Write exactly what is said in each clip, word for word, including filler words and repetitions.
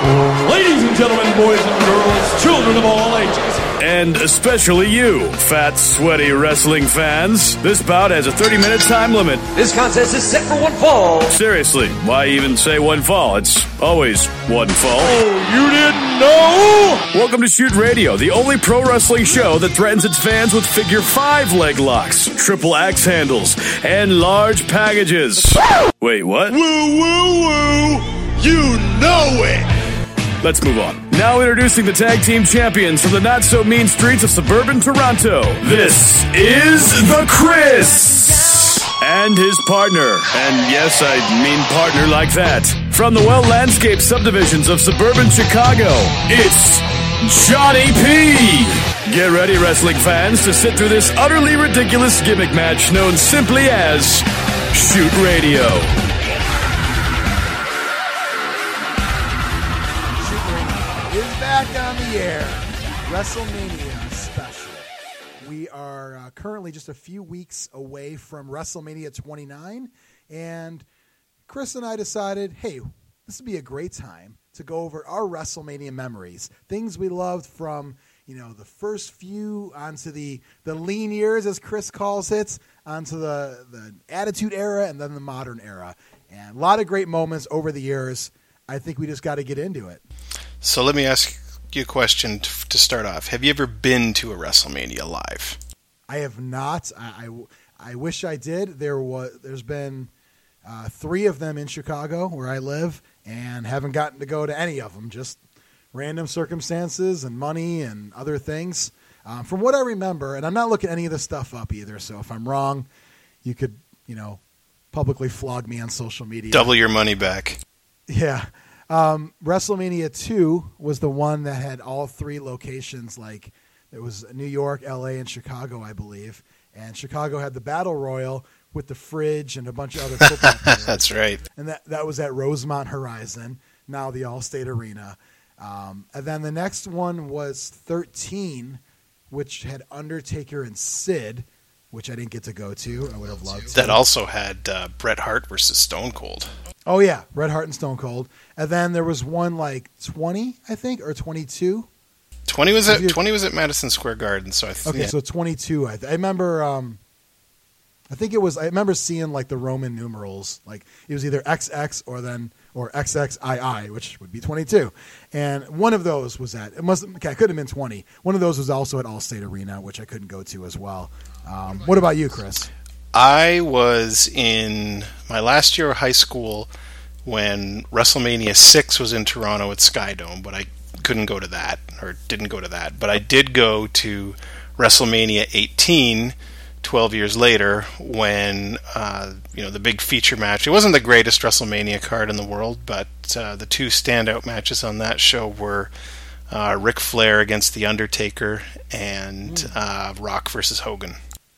Ladies and gentlemen, boys and girls, children of all ages. And especially you, fat, sweaty wrestling fans. This bout has a thirty-minute time limit. This contest is set for one fall. Seriously, why even say one fall? It's always one fall. Oh, you didn't know? Welcome to Shoot Radio, the only pro wrestling show that threatens its fans with figure five leg locks, triple axe handles, and large packages. Wait, what? Woo, woo, woo. You know it. Let's move on. Now introducing the tag team champions from the not-so-mean streets of suburban Toronto. This is The Chris! And his partner. And yes, I mean partner like that. From the well-landscaped subdivisions of suburban Chicago, it's Johnny P! Get ready, wrestling fans, to sit through this utterly ridiculous gimmick match known simply as Shoot Radio. Back on the air, WrestleMania special. We are uh, currently just a few weeks away from WrestleMania twenty-nine, and Chris and I decided, hey, this would be a great time to go over our WrestleMania memories, things we loved from, you know, the first few onto the the lean years, as Chris calls it, onto the the Attitude Era, and then the modern era, and a lot of great moments over the years. I think we just got to get into it. So let me ask you a question to start off. Have you ever been to a WrestleMania live? I have not. I, I, I wish I did. There was, there's been uh, three of them in Chicago where I live, and haven't gotten to go to any of them. Just random circumstances and money and other things. Um, from what I remember, and I'm not looking any of this stuff up either, so if I'm wrong, you could, you know, publicly flog me on social media. Double your money back. Yeah. Um, WrestleMania two was the one that had all three locations. Like, it was New York, L A, and Chicago, I believe. And Chicago had the Battle Royal with the fridge and a bunch of other football players. That's right. And that, that was at Rosemont Horizon, now the Allstate Arena. Um, and then the next one was thirteen, which had Undertaker and Sid, which I didn't get to go to. I would have loved to. That also had uh, Bret Hart versus Stone Cold. Oh, yeah, Bret Hart and Stone Cold. And then there was one like twenty, I think, or twenty-two. twenty was at twenty was at Madison Square Garden. So I th- okay, yeah. so twenty-two. I, th- I remember. Um, I think it was. I remember seeing like the Roman numerals. Like it was either X X or then or X X I I, which would be twenty-two. And one of those was at. It must. Okay, it could have been twenty. One of those was also at Allstate Arena, which I couldn't go to as well. Um, what about you, Chris? I was in my last year of high school when WrestleMania six was in Toronto at Skydome, but I couldn't go to that, or didn't go to that. But I did go to WrestleMania eighteen, twelve years later, when uh, you know the big feature match. It wasn't the greatest WrestleMania card in the world, but uh, the two standout matches on that show were uh, Ric Flair against The Undertaker and mm. uh, Rock versus Hogan.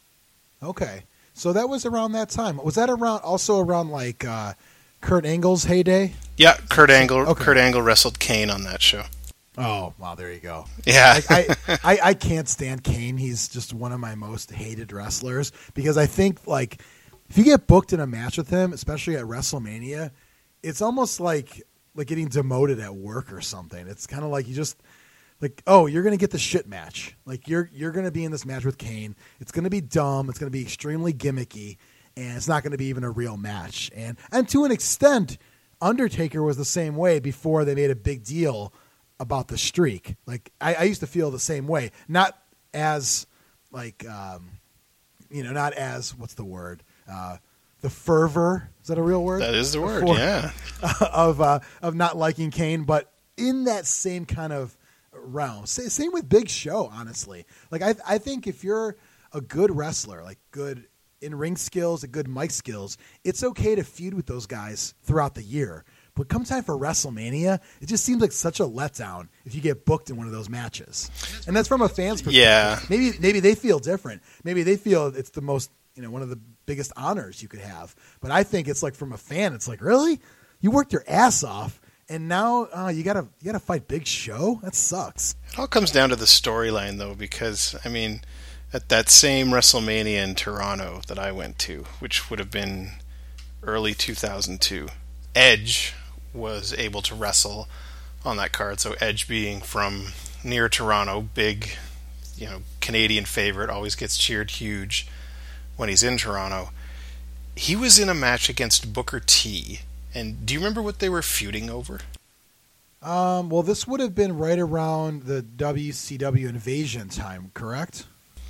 Okay. So that was around that time. Was that around also around like uh, Kurt Angle's heyday? Yeah, Kurt Angle. Okay. Kurt Angle wrestled Kane on that show. Oh, wow! There you go. Yeah, like, I, I I can't stand Kane. He's just one of my most hated wrestlers because I think like if you get booked in a match with him, especially at WrestleMania, it's almost like like getting demoted at work or something. It's kind of like you just. Like, oh, you're going to get the shit match. Like, you're you're going to be in this match with Kane. It's going to be dumb. It's going to be extremely gimmicky, and it's not going to be even a real match. And and to an extent, Undertaker was the same way before they made a big deal about the streak. Like, I, I used to feel the same way. Not as, like, um, you know, not as, what's the word? Uh, the fervor. Is that a real word? That is the word, Before, yeah. Of, uh, of not liking Kane, but in that same kind of realm. Same with Big Show, honestly. Like I, I think if you're a good wrestler, like good in-ring skills, a good mic skills, it's okay to feud with those guys throughout the year. But come time for WrestleMania, it just seems like such a letdown if you get booked in one of those matches. And that's from a fan's perspective. Yeah. Maybe maybe they feel different. Maybe they feel it's the most, you know, one of the biggest honors you could have. But I think it's like from a fan, it's like, really? You worked your ass off. And now uh, you gotta you gotta fight Big Show? That sucks. It all comes down to the storyline, though, because I mean, at that same WrestleMania in Toronto that I went to, which would have been early two thousand two, Edge was able to wrestle on that card. So Edge being from near Toronto, big, you know, Canadian favorite, always gets cheered huge when he's in Toronto. He was in a match against Booker T. And do you remember what they were feuding over? Um, well, this would have been right around the W C W Invasion time, correct?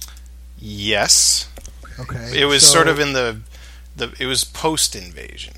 Yes. Okay. It was so, sort of in the, the it was post-Invasion.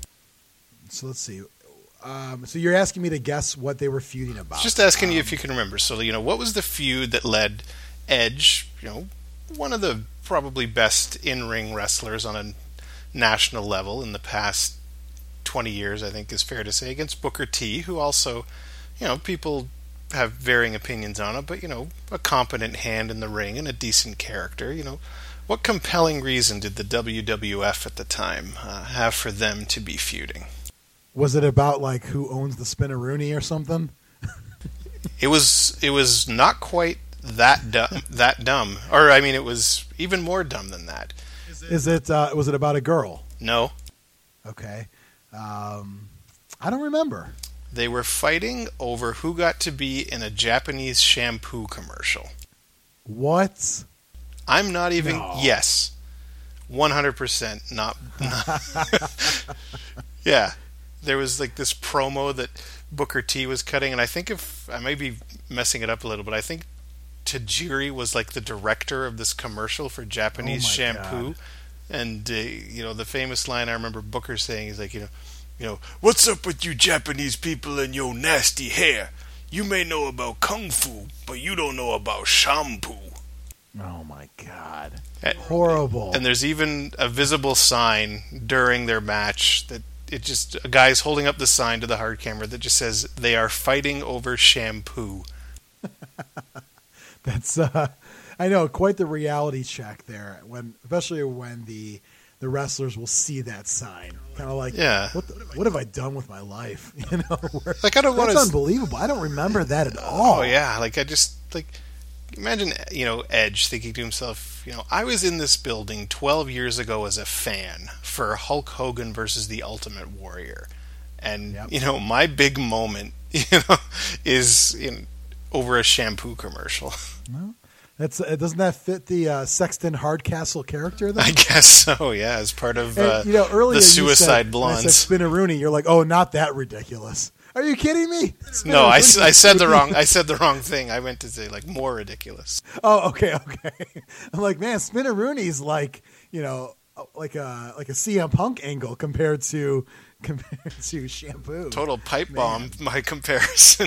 So let's see. Um, so you're asking me to guess what they were feuding about. Just asking um, you if you can remember. So, you know, what was the feud that led Edge, you know, one of the probably best in-ring wrestlers on a national level in the past twenty years, I think is fair to say, against Booker T, who also, you know, people have varying opinions on it, but, you know, a competent hand in the ring and a decent character, you know. What compelling reason did the W W F at the time uh, have for them to be feuding? Was it about, like, who owns the Spinaroonie or something? It was it was not quite that dumb, that dumb. Or, I mean, it was even more dumb than that. Is it, uh, was it about a girl? No. Okay. Um, I don't remember. They were fighting over who got to be in a Japanese shampoo commercial. What? I'm not even... No. Yes. one hundred percent not... not yeah. There was like this promo that Booker T was cutting, and I think if... I may be messing it up a little, but I think Tajiri was like the director of this commercial for Japanese Oh my shampoo. God. And, uh, you know, the famous line I remember Booker saying is like, you know, you know, what's up with you Japanese people and your nasty hair? You may know about kung fu, but you don't know about shampoo. Oh, my God. And, Horrible. And there's even a visible sign during their match that it just, a guy's holding up the sign to the hard camera that just says, they are fighting over shampoo. That's, uh, I know, quite the reality check there, when, especially when the the wrestlers will see that sign. Kind of like, Yeah. what, the, what have I done with my life? You know, where, Like, I don't want that's to... unbelievable. I don't remember that at all. Oh, yeah. Like, I just, like, imagine, you know, Edge thinking to himself, you know, I was in this building twelve years ago as a fan for Hulk Hogan versus the Ultimate Warrior. And, Yep. you know, my big moment, you know, is in, over a shampoo commercial. No? That's uh, doesn't that fit the uh, Sexton Hardcastle character? Then? I guess so, yeah, as part of And, uh, you know, earlier the you Suicide said, Blondes. I said Spinaroonie. You're like, oh, not that ridiculous. Are you kidding me? No, I, s- I said the Spinaroonie. wrong. I said the wrong thing. I meant to say like more ridiculous. Oh, okay, okay. I'm like, man, Spinaroonie's like, you know, like a like a C M Punk angle compared to compared to shampoo. Total pipe bomb. My comparison.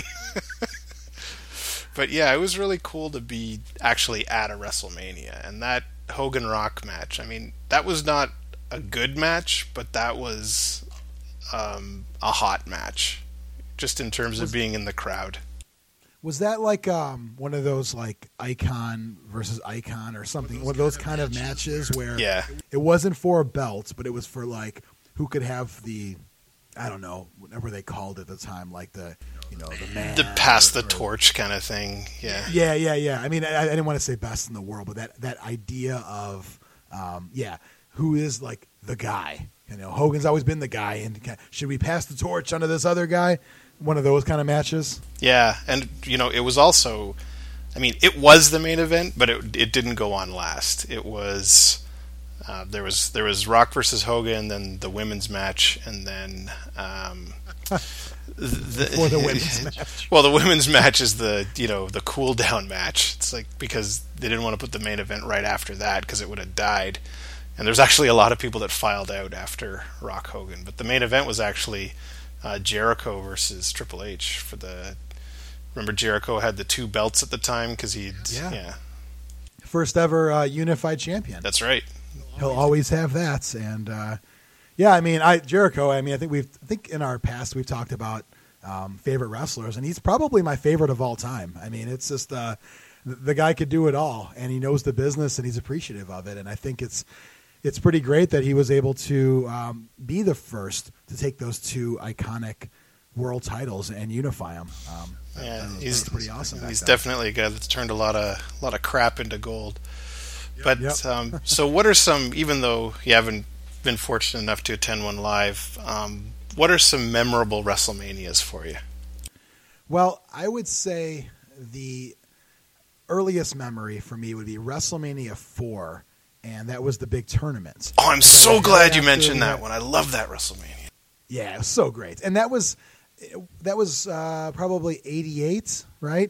But yeah, it was really cool to be actually at a WrestleMania, and that Hogan Rock match. I mean, that was not a good match, but that was um, a hot match, just in terms of being in the crowd. Was that like um, one of those like Icon versus Icon or something? One of those kind of matches where Yeah. it wasn't for a belt, but it was for like who could have the, I don't know, whatever they called it at the time, like the, you know, the man. The pass the or- or- torch kind of thing. Yeah. Yeah, yeah, yeah. I mean, I, I didn't want to say best in the world, but that, that idea of, um, yeah, who is like the guy? You know, Hogan's always been the guy, and ca- should we pass the torch onto this other guy? One of those kind of matches. Yeah, and you know, it was also, I mean, it was the main event, but it it didn't go on last. It was uh, there was there was Rock versus Hogan, then the women's match, and then um, the, For the women's match. Well, the women's match is the you know the cool down match. It's like because they didn't want to put the main event right after that because it would have died. And there's actually a lot of people that filed out after Rock Hogan, but the main event was actually uh, Jericho versus Triple H for the. Remember, Jericho had the two belts at the time because he. Yeah. yeah, First ever uh, unified champion. that's right. He'll always have that, and uh, yeah, I mean, I Jericho. I mean, I think we've, I think in our past we've talked about um, favorite wrestlers, and he's probably my favorite of all time. I mean, it's just uh, the, the guy could do it all, and he knows the business, and he's appreciative of it, and I think it's it's pretty great that he was able to um, be the first to take those two iconic world titles and unify them. Um, that- Yeah, that was- he's that was pretty awesome. back He's then. definitely a guy that's turned a lot of a lot of crap into gold. But Yep. um, so, what are some? Even though you haven't been fortunate enough to attend one live, um, what are some memorable WrestleManias for you? Well, I would say the earliest memory for me would be WrestleMania four, and that was the big tournament. Oh, I'm and so glad you after, mentioned that one. I love that WrestleMania. Yeah, it was so great. And that was that was uh, probably eighty-eight, right?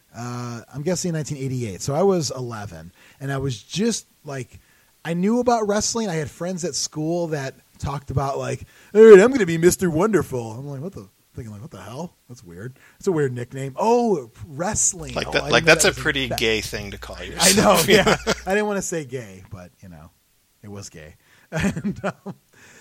Uh, I'm guessing nineteen eighty-eight. So I was eleven, and I was just like, I knew about wrestling. I had friends at school that talked about like, all right, I'm going to be Mister Wonderful. I'm like, what the? Thinking like, what the hell? That's weird. It's a weird nickname. Oh, wrestling. Like oh, that. I Like didn't know that's that a was pretty that- gay thing to call I yourself. know. Yeah, I didn't want to say gay, but you know, it was gay, and, um,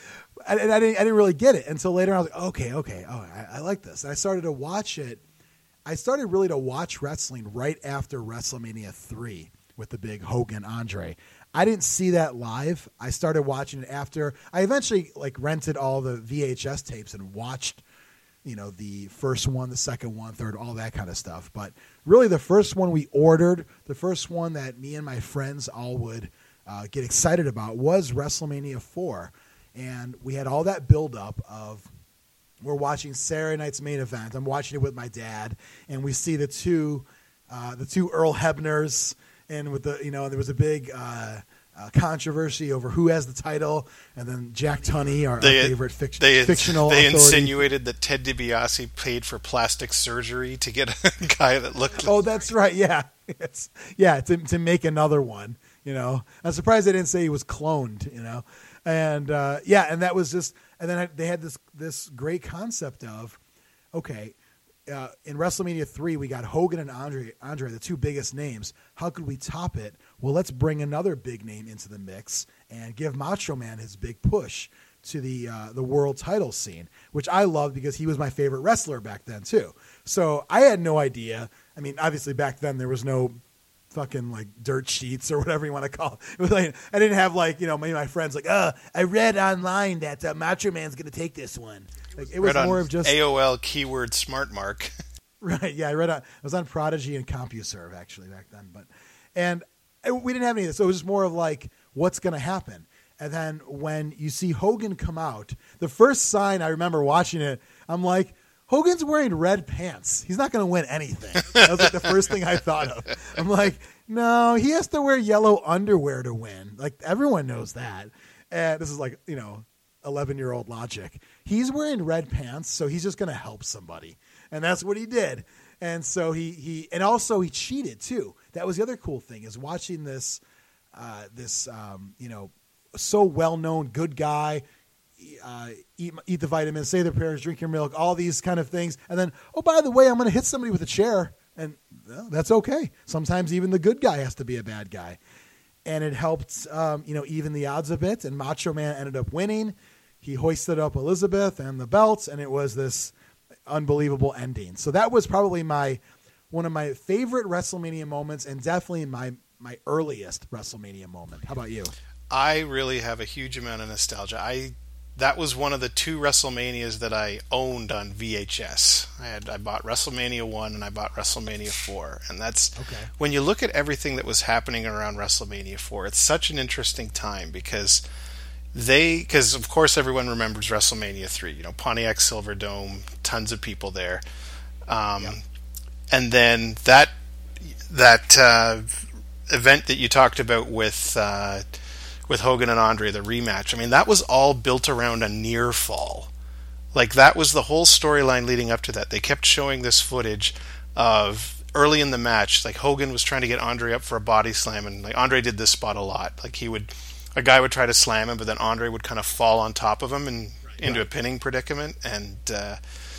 and I didn't. I didn't really get it until later. I was like, okay, okay. Oh, I, I like this. And I started to watch it. I started really to watch wrestling right after WrestleMania three with the big Hogan Andre. I didn't see that live. I started watching it after. I eventually like rented all the V H S tapes and watched, you know, the first one, the second one, third, all that kind of stuff. But really the first one we ordered, the first one that me and my friends all would uh, get excited about was WrestleMania four. And we had all that buildup of, we're watching Saturday night's main event. I'm watching it with my dad, and we see the two, uh, the two Earl Hebners, and with the, you know, there was a big uh, uh, controversy over who has the title, and then Jack Tunney, our, They- our favorite fiction, They, fictional they authority. insinuated that Ted DiBiase paid for plastic surgery to get a guy that looked. Oh, that's right. Yeah, it's, yeah, to to make another one. You know, I'm surprised they didn't say he was cloned. You know, and uh, yeah, and that was just, and then I, they had this this great concept of, okay, uh, in WrestleMania three we got Hogan and Andre, Andre, the two biggest names. How could we top it? Well, let's bring another big name into the mix and give Macho Man his big push to the uh, the world title scene, which I loved because he was my favorite wrestler back then too. So I had no idea. I mean, obviously back then there was no fucking like dirt sheets or whatever you want to call it. It was like, I didn't have like, you know, maybe my friends like, oh, I read online that uh, Macho Man's going to take this one. Like it was Read on more of just A O L keyword smart mark. right. Yeah, I read on, I was on Prodigy and CompuServe actually back then, but and it, we didn't have any of this. So it was just more of like, what's going to happen? And then when you see Hogan come out, the first sign I remember watching it, I'm like, Hogan's wearing red pants. He's not going to win anything. That was like the first thing I thought of. I'm like, no, he has to wear yellow underwear to win. Like everyone knows that. And this is like, you know, eleven-year-old logic. He's wearing red pants, so he's just going to help somebody. And that's what he did. And so he, he and also he cheated too. That was the other cool thing is watching this, uh, this, um, you know, so well-known good guy, uh, eat, eat the vitamins, say their prayers, drink your milk, all these kind of things. And then, oh, by the way, I'm going to hit somebody with a chair. And well, that's okay. Sometimes even the good guy has to be a bad guy. And it helped, um, you know, even the odds a bit. And Macho Man ended up winning. He hoisted up Elizabeth and the belts, and it was this unbelievable ending. So that was probably my one of my favorite WrestleMania moments, and definitely my my earliest WrestleMania moment. How about you? I really have a huge amount of nostalgia. I that was one of the two WrestleManias that I owned on V H S. I had I bought WrestleMania one and I bought WrestleMania four, and that's Okay. when you look at everything that was happening around WrestleMania four. It's such an interesting time because they because of course everyone remembers WrestleMania three. You know, Pontiac Silverdome, tons of people there, um, Yep. and then that that uh, event that you talked about with. Uh, with Hogan and Andre, the rematch. I mean, that was all built around a near fall. Like, that was the whole storyline leading up to that. They kept showing this footage of early in the match, like Hogan was trying to get Andre up for a body slam, and like Andre did this spot a lot. Like, he would, a guy would try to slam him, but then Andre would kind of fall on top of him and into a pinning predicament, and uh,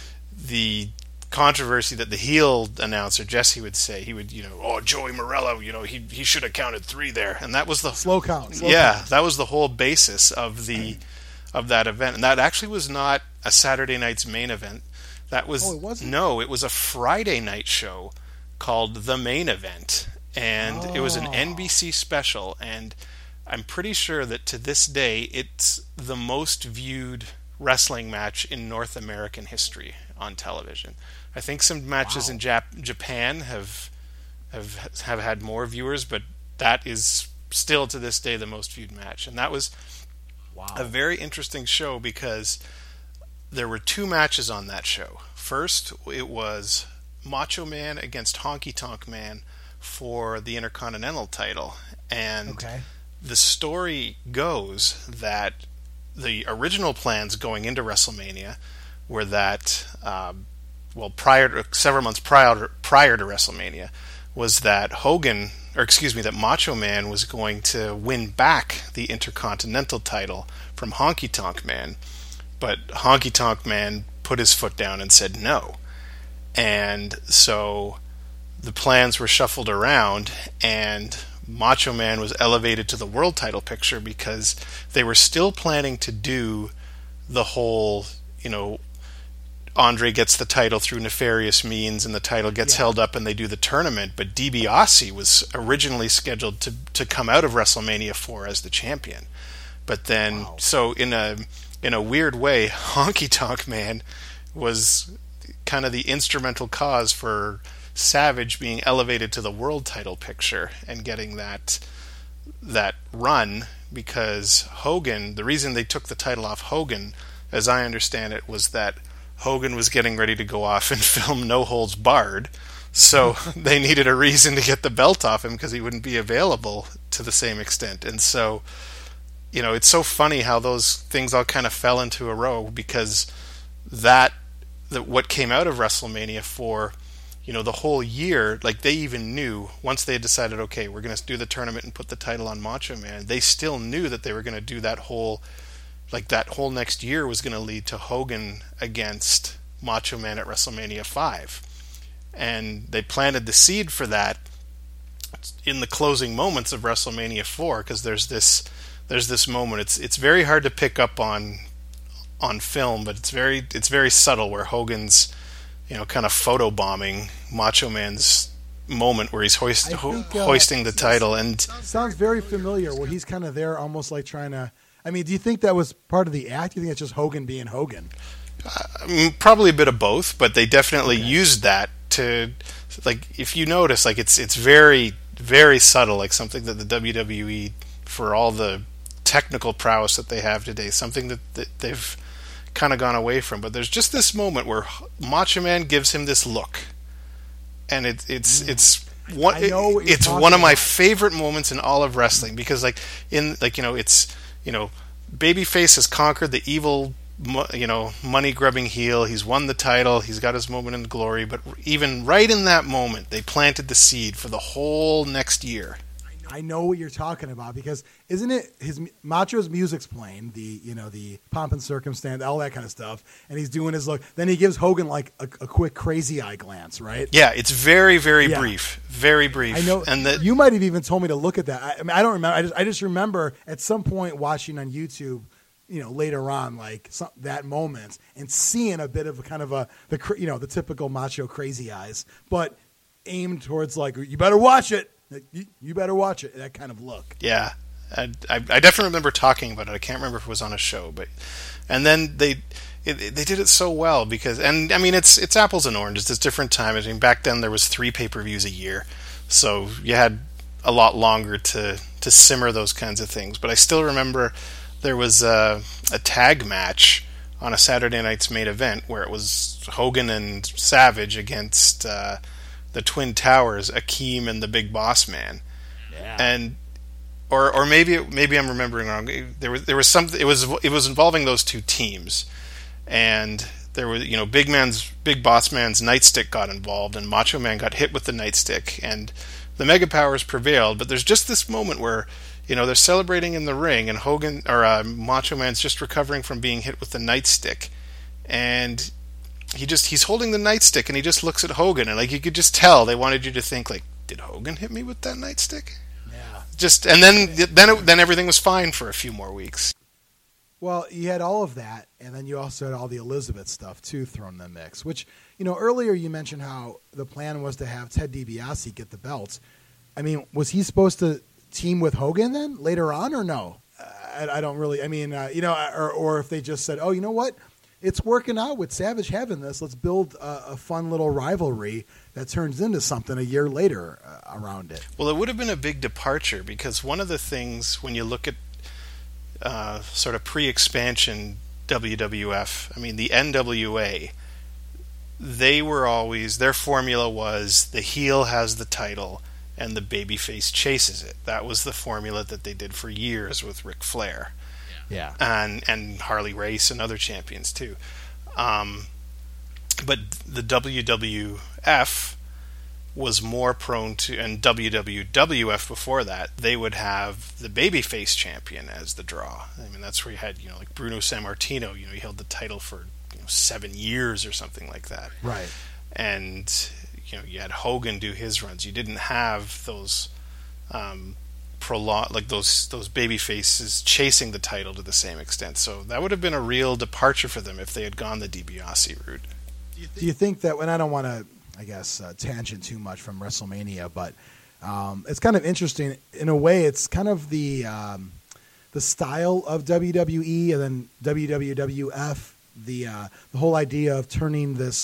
the controversy that the heel announcer Jesse would say, he would, you know, oh, Joey Morello, you know, he he should have counted three there, and that was the Slow count. Slow yeah, count. that was the whole basis of the of that event, and that actually was not a Saturday night's main event. That was Oh, it wasn't? no, it was a Friday night show called The Main Event, and it was an Oh. N B C special, and I'm pretty sure that to this day it's the most viewed wrestling match in North American history on television. I think some matches Wow. in Jap- Japan have have have had more viewers, but that is still to this day the most viewed match. And that was Wow. a very interesting show because there were two matches on that show. First, it was Macho Man against Honky Tonk Man for the Intercontinental title. And Okay. the story goes that the original plans going into WrestleMania were that, um, well, prior to, several months prior prior to WrestleMania, was that Hogan, or excuse me, that Macho Man was going to win back the Intercontinental title from Honky Tonk Man, but Honky Tonk Man put his foot down and said no, and so the plans were shuffled around, and Macho Man was elevated to the world title picture because they were still planning to do the whole, you know, Andre gets the title through nefarious means and the title gets Yeah. held up and they do the tournament, but DiBiase was originally scheduled to to come out of WrestleMania four as the champion. But then, Wow. so in a in a weird way, Honky Tonk Man was kind of the instrumental cause for Savage being elevated to the world title picture and getting that that run, because Hogan, the reason they took the title off Hogan, as I understand it, was that Hogan was getting ready to go off and film No Holds Barred, so they needed a reason to get the belt off him because he wouldn't be available to the same extent. And so, you know, it's so funny how those things all kind of fell into a row, because that, that what came out of WrestleMania four, you know, the whole year, like they even knew, once they had decided, okay, we're going to do the tournament and put the title on Macho Man, they still knew that they were going to do that whole, like that whole next year was going to lead to Hogan against Macho Man at WrestleMania five. And they planted the seed for that in the closing moments of WrestleMania four, because there's this there's this moment. It's it's very hard to pick up on on film, but it's very it's very subtle, where Hogan's, you know, kind of photobombing Macho Man's moment where he's hoist, I ho- think, uh, hoisting the title. And Sounds very familiar. Where he's kind of there, almost like trying to. I mean, do you think that was part of the act? Do you think it's just Hogan being Hogan? um, probably a bit of both, but they definitely used that to, like, if you notice, like it's it's very very subtle, like something that the W W E, for all the technical prowess that they have today, something that, that they've kind of gone away from. But there's just this moment where Macho Man gives him this look, and it, it's it's one I know what you're it's talking one of my about. favorite moments in all of wrestling, because like in like you know it's you know Babyface has conquered the evil, you know, money grubbing heel. He's won the title. He's got his moment in glory. But even right in that moment, they planted the seed for the whole next year. I know what you're talking about, because isn't it his Macho's music's playing, the you know the pomp and circumstance, all that kind of stuff, and he's doing his look. Then he gives Hogan like a, a quick crazy eye glance, right? Yeah, it's very very Yeah. brief, very brief. I know. and that You might have even told me to look at that. I, I mean, I don't remember. I just I just remember at some point watching on YouTube, you know, later on, like some, that moment, and seeing a bit of a kind of a the cr- you know the typical Macho crazy eyes, but aimed towards like, you better watch it. Like, You, you better watch it. That kind of look. Yeah, I, I, I definitely remember talking about it. I can't remember if it was on a show, but and then they it, they did it so well, because, and I mean it's it's apples and oranges. It's different times. I mean, back then there was three pay per views a year, so you had a lot longer to to simmer those kinds of things. But I still remember there was a, a tag match on a Saturday night's main event where it was Hogan and Savage against Uh, the Twin Towers, Akeem and the Big Boss Man. Yeah. And or or maybe maybe I'm remembering wrong. There was there was some it was it was involving those two teams, and there was you know Big Man's Big Boss Man's nightstick got involved, and Macho Man got hit with the nightstick, and the Mega Powers prevailed. But there's just this moment where you know they're celebrating in the ring, and Hogan or uh, Macho Man's just recovering from being hit with the nightstick, and he just he's holding the nightstick, and he just looks at Hogan, and like you could just tell they wanted you to think, like, did Hogan hit me with that nightstick? Yeah. Just and then then it, then everything was fine for a few more weeks. Well, you had all of that, and then you also had all the Elizabeth stuff too thrown in the mix. Which, you know, earlier you mentioned how the plan was to have Ted DiBiase get the belts. I mean, was he supposed to team with Hogan then later on, or no? I, I don't really. I mean, uh, you know, or or if they just said, oh, you know what? It's working out with Savage having this. Let's build a, a fun little rivalry that turns into something a year later uh, around it. Well, it would have been a big departure, because one of the things when you look at uh, sort of pre-expansion W W F, I mean the N W A, they were always, their formula was the heel has the title and the babyface chases it. That was the formula that they did for years with Ric Flair. Yeah. And and Harley Race and other champions too. Um, but the W W F was more prone to, and W W F before that, they would have the babyface champion as the draw. I mean, that's where you had, you know, like Bruno Sammartino, you know, he held the title for, you know, seven years or something like that. Right. And, you know, you had Hogan do his runs. You didn't have those um, prolong, like those those baby faces chasing the title to the same extent. So that would have been a real departure for them if they had gone the DiBiase route. Do you think that, when I don't want to, I guess, uh, tangent too much from WrestleMania, but um, it's kind of interesting in a way. It's kind of the um, the style of W W E and then W W F. The uh, the whole idea of turning this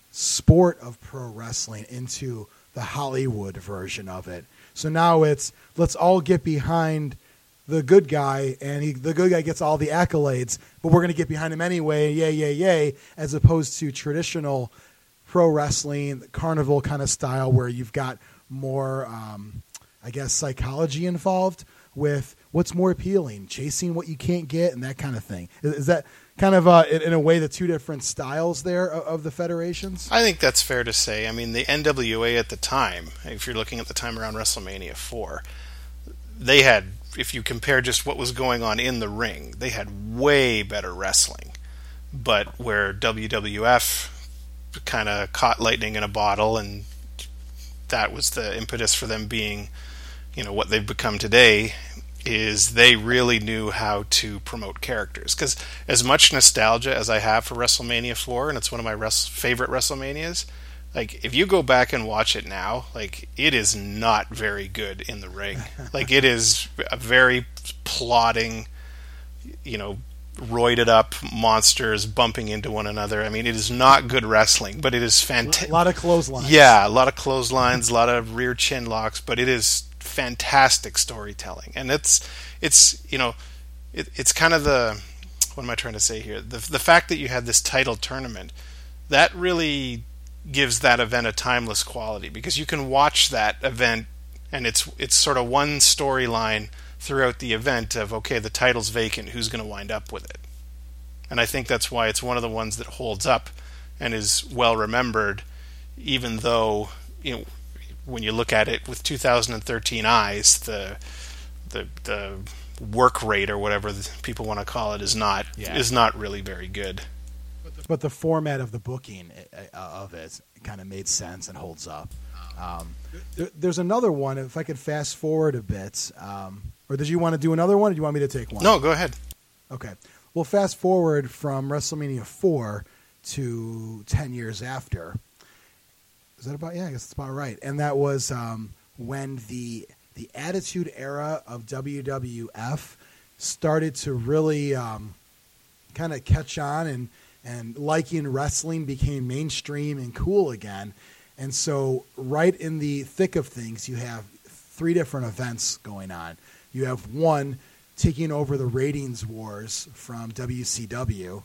sport of pro wrestling into the Hollywood version of it. So now it's, let's all get behind the good guy, and he, the good guy gets all the accolades, but we're going to get behind him anyway, yay, yay, yay, as opposed to traditional pro wrestling, carnival kind of style where you've got more, um, I guess, psychology involved with what's more appealing, chasing what you can't get and that kind of thing. Is, is that kind of, uh, in, in a way, the two different styles there of, of the federations? I think that's fair to say. I mean, the N W A at the time, if you're looking at the time around WrestleMania four, they had, if you compare just what was going on in the ring, they had way better wrestling. But where W W F kind of caught lightning in a bottle, and that was the impetus for them being, you know, what they've become today, is they really knew how to promote characters. Because as much nostalgia as I have for WrestleMania four, and it's one of my res- favorite WrestleManias, like, if you go back and watch it now, like, it is not very good in the ring. Like, it is a very plodding, you know, roided up monsters bumping into one another. I mean, it is not good wrestling, but it is fantastic. A lot of clotheslines. Yeah, a lot of clotheslines, a lot of rear chin locks, but it is fantastic storytelling. And it's, it's you know, it, it's kind of the, what am I trying to say here? The, the fact that you had this title tournament, that really gives that event a timeless quality, because you can watch that event and it's it's sort of one storyline throughout the event of, okay, the title's vacant, who's going to wind up with it? And I think that's why it's one of the ones that holds up and is well remembered, even though, you know, when you look at it with two thousand thirteen eyes, the the the work rate or whatever people want to call it is not yeah. is not really very good. But the format of the booking of it kind of made sense and holds up. Um, there, there's another one, if I could fast forward a bit. Um, or did you want to do another one, or do you want me to take one? No, go ahead. Okay. Well, fast forward from WrestleMania four to ten years after. Is that about? Yeah, I guess that's about right. And that was um, when the the Attitude Era of W W F started to really um, kind of catch on, and and liking wrestling became mainstream and cool again. And so right in the thick of things, you have three different events going on. You have one taking over the ratings wars from W C W.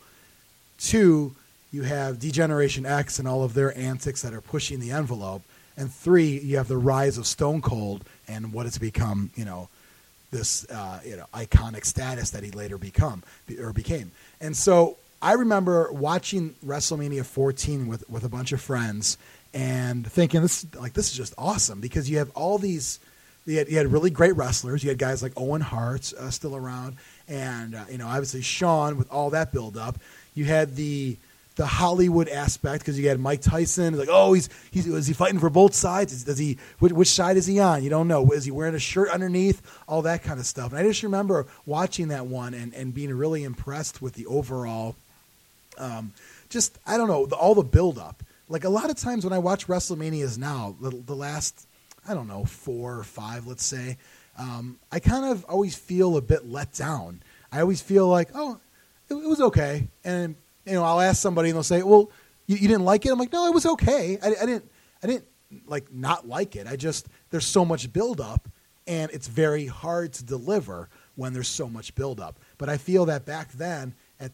Two, you have D-Generation X and all of their antics that are pushing the envelope. And three, you have the rise of Stone Cold and what it's become, you know, this uh, you know iconic status that he later become or became. And so I remember watching WrestleMania fourteen with, with a bunch of friends and thinking, this like this is just awesome, because you have all these, you had, you had really great wrestlers. You had guys like Owen Hart uh, still around, and uh, you know obviously Shawn with all that build up. You had the the Hollywood aspect, because you had Mike Tyson, like, oh, he's he's is he fighting for both sides? Does he which, which side is he on? You don't know. Is he wearing a shirt underneath? All that kind of stuff. And I just remember watching that one and, and being really impressed with the overall. Um, just I don't know the, all the build up. Like, a lot of times when I watch WrestleManias now, the, the last I don't know four or five, let's say, um, I kind of always feel a bit let down. I always feel like, oh, it, it was okay, and you know I'll ask somebody and they'll say, well, you, you didn't like it? I'm like, no, it was okay. I, I didn't I didn't like not like it. I just there's so much build up, and it's very hard to deliver when there's so much build up. But I feel that back then at that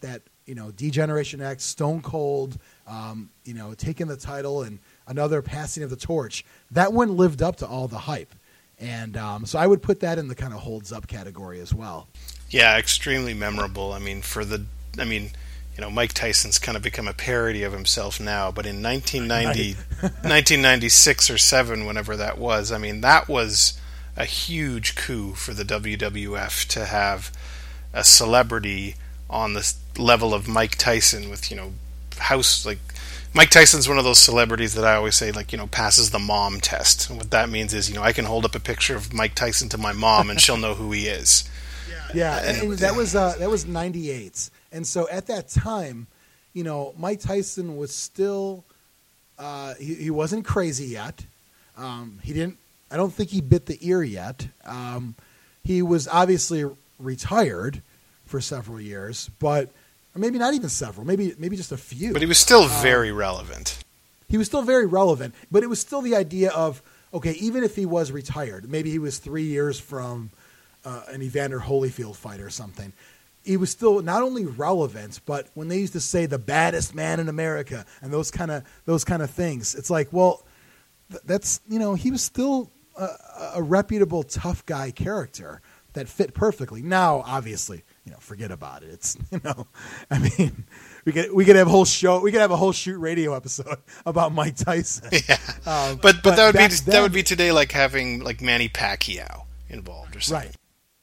you know, D-Generation X, Stone Cold, um, you know, taking the title and another passing of the torch, that one lived up to all the hype. And um, so I would put that in the kind of holds up category as well. Yeah, extremely memorable. I mean, for the, I mean, you know, Mike Tyson's kind of become a parody of himself now, but in nineteen ninety, nineteen ninety-six or seven, whenever that was, I mean, that was a huge coup for the W W F to have a celebrity on the level of Mike Tyson with, you know, house, like, Mike Tyson's one of those celebrities that I always say, like, you know, passes the mom test. And what that means is, you know, I can hold up a picture of Mike Tyson to my mom and she'll know who he is. Yeah, and, and that was uh, that was ninety-eight. And so at that time, you know, Mike Tyson was still, uh, he, he wasn't crazy yet. Um, he didn't, I don't think he bit the ear yet. Um, he was obviously retired for several years, but or maybe not even several, maybe maybe just a few. But he was still very um, relevant. He was still very relevant, but it was still the idea of, okay, even if he was retired, maybe he was three years from uh, an Evander Holyfield fight or something, he was still not only relevant, but when they used to say the baddest man in America and those kind of those kind of things, it's like, well, th- that's, you know, he was still a, a reputable tough guy character that fit perfectly. Now, obviously, you know, forget about it. It's, you know, I mean, we could we could have a whole show, we could have a whole shoot radio episode about Mike Tyson. Yeah, um, but, but but that would be then, that would be today like having like Manny Pacquiao involved or something. Right.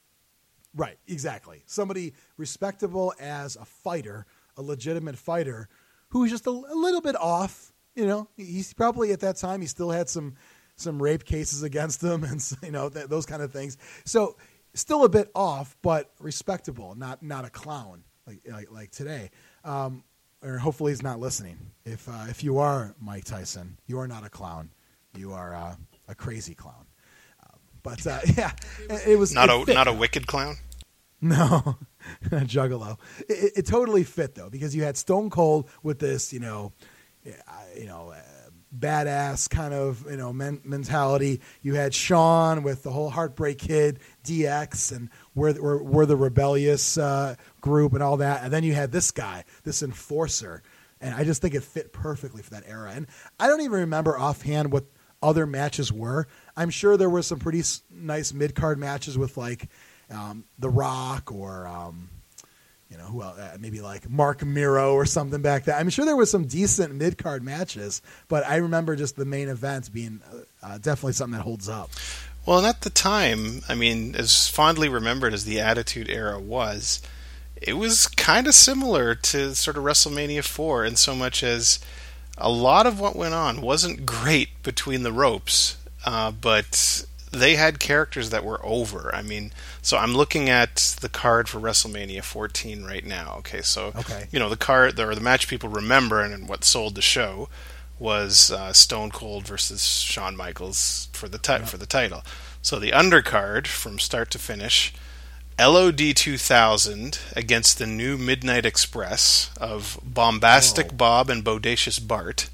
Right, exactly. Somebody respectable as a fighter, a legitimate fighter, who's just a, a little bit off. You know, he's probably at that time he still had some some rape cases against him, and you know th- those kind of things. So still a bit off, but respectable, not not a clown like like, like today. Um, or hopefully he's not listening. If uh, if you are Mike Tyson, you are not a clown. You are uh, a crazy clown. But uh, yeah, it, it was not it a fit. not a wicked clown. No, Juggalo. It, it totally fit though, because you had Stone Cold with this, you know, you know, uh, badass kind of you know men- mentality. You had Shawn with the whole Heartbreak Kid, D X, and we're we're, we're the rebellious uh, group and all that. And then you had this guy, this enforcer, and I just think it fit perfectly for that era. And I don't even remember offhand what other matches were. I'm sure there were some pretty s- nice mid card matches with like. Um, The Rock or, um, you know, who else? Uh, maybe like Mark Miro or something back then. I'm sure there was some decent mid-card matches, but I remember just the main event being uh, definitely something that holds up. Well, and at the time, I mean, as fondly remembered as the Attitude Era was, it was kind of similar to sort of WrestleMania four in so much as a lot of what went on wasn't great between the ropes, uh, but they had characters that were over. I mean, so I'm looking at the card for WrestleMania fourteen right now. Okay, so okay. you know the card or the match people remember and what sold the show was uh, Stone Cold versus Shawn Michaels for the ti- yeah. for the title. So the undercard from start to finish, L O D two thousand against the new Midnight Express of Bombastic Whoa. Bob and Bodacious Bart.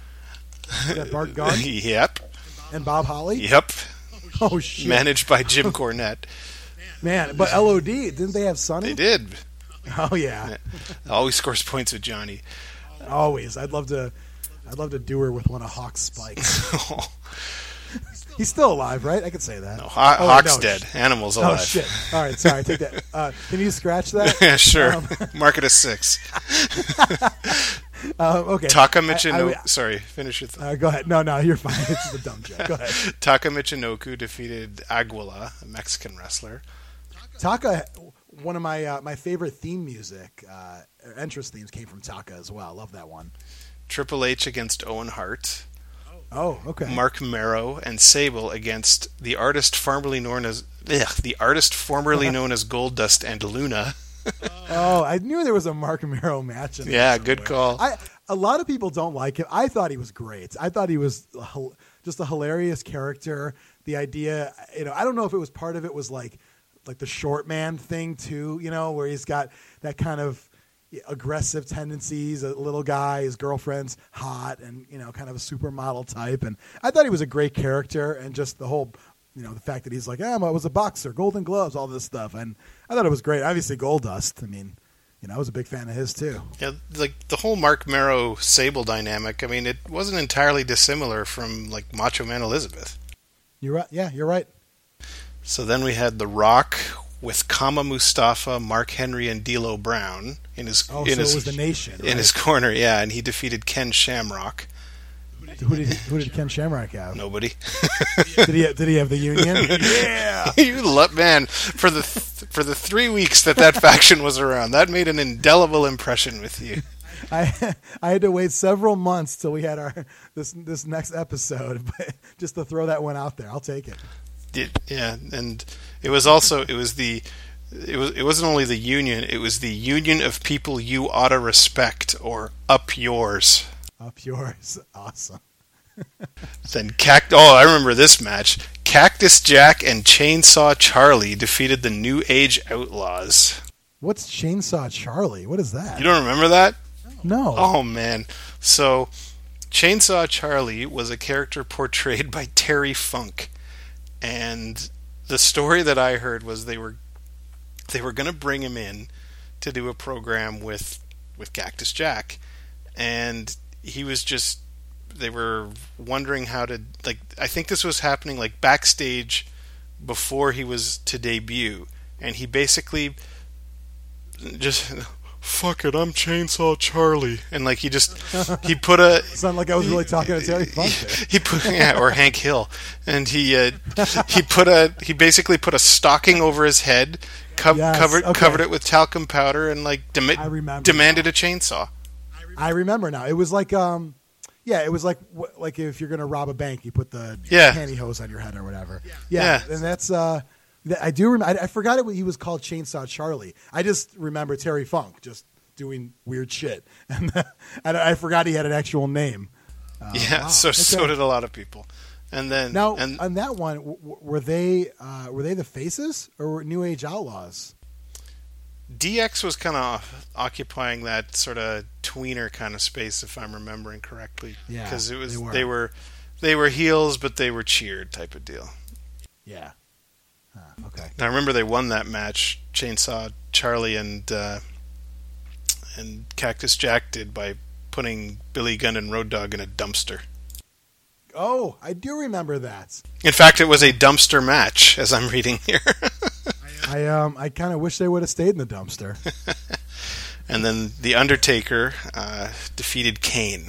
Is that Bart Gunn? Yep. And Bob Holly? Yep. Oh, shit. Managed by Jim Cornette. Man, but L O D, didn't they have Sonny? They did. Oh, yeah. yeah. Always scores points with Johnny. Always. I'd love to I'd love to do her with one of Hawk's spikes. He's still alive, right? I could say that. No, Haw- oh, Hawk's no. dead. Animal's alive. Oh, shit. All right, sorry. Take that. Uh, can you scratch that? Yeah, sure. Um, Mark it as six. Um, okay. Taka Michinoku. I, I, Sorry, finish your thought. Uh, go ahead. No, no, you're fine. It's just a dumb joke. Go ahead. Taka Michinoku defeated Aguila, a Mexican wrestler. Taka, one of my uh, my favorite theme music, uh, entrance themes came from Taka as well. Love that one. Triple H against Owen Hart. Oh, okay. Mark Mero and Sable against the artist formerly known as ugh, the artist formerly known as Goldust and Luna. Oh, I knew there was a Mark Mero match in there. Yeah, somewhere. good call. I a lot of people don't like him. I thought he was great. I thought he was a, just a hilarious character. The idea, you know, I don't know if it was part of it was like like the short man thing too, you know, where he's got that kind of aggressive tendencies, a little guy, his girlfriend's hot and, you know, kind of a supermodel type. And I thought he was a great character, and just the whole, you know, the fact that he's like, ah, I was a boxer, Golden Gloves, all this stuff. And I thought it was great. Obviously Goldust. I mean, you know, I was a big fan of his too. Yeah, like the whole Mark Marrow Sable dynamic. I mean, it wasn't entirely dissimilar from like Macho Man Elizabeth. You're right. Yeah, you're right. So then we had The Rock with Kama Mustafa, Mark Henry, and D'Lo Brown in his Oh, in so his, it was the Nation in right? his corner. Yeah, and he defeated Ken Shamrock. Who did who did Ken Shamrock have? Nobody. Did he did he have the Union? Yeah. You love, man, for the th- for the three weeks that that faction was around, that made an indelible impression with you. I I had to wait several months till we had our this this next episode, but just to throw that one out there. I'll take it. It, yeah, and it was also it was the it was it wasn't only the Union, it was the Union of People You Oughta Respect, or Up Yours. Up yours. Awesome. Then Cact oh, I remember this match. Cactus Jack and Chainsaw Charlie defeated the New Age Outlaws. What's Chainsaw Charlie? What is that? You don't remember that? No. Oh man. So Chainsaw Charlie was a character portrayed by Terry Funk. And the story that I heard was they were they were going to bring him in to do a program with with Cactus Jack, and he was just they were wondering how to, like, I think this was happening like backstage before he was to debut, and he basically just, fuck it, I'm Chainsaw Charlie, and like he just he put a Sounded like I was really talking to Terry Funk there. he put yeah, or Hank Hill, and he uh, he put a he basically put a stocking over his head, co- Yes, covered okay. covered it with talcum powder, and like demi- I remember demanded a chainsaw. I remember now. It was like um yeah, it was like wh- like if you're gonna rob a bank, you put the Yeah. pantyhose on your head or whatever. Yeah. Yeah, and that's uh, th- I do. Rem- I, I forgot it. He was called Chainsaw Charlie. I just remember Terry Funk just doing weird shit, and I, I forgot he had an actual name. Uh, Yeah, wow. so so Okay. did a lot of people. And then Now and on that one, w- w- were they uh, were they the faces or were New Age Outlaws? D X was kind of occupying that sort of tweener kind of space, if I'm remembering correctly. Yeah, because it was they were. they were they were heels, but they were cheered type of deal. Yeah. Huh, okay. And I remember they won that match, Chainsaw Charlie and uh, and Cactus Jack did, by putting Billy Gunn and Road Dogg in a dumpster. Oh, I do remember that. In fact, it was a dumpster match, as I'm reading here. I um I kind of wish they would have stayed in the dumpster. And then The Undertaker uh, defeated Kane.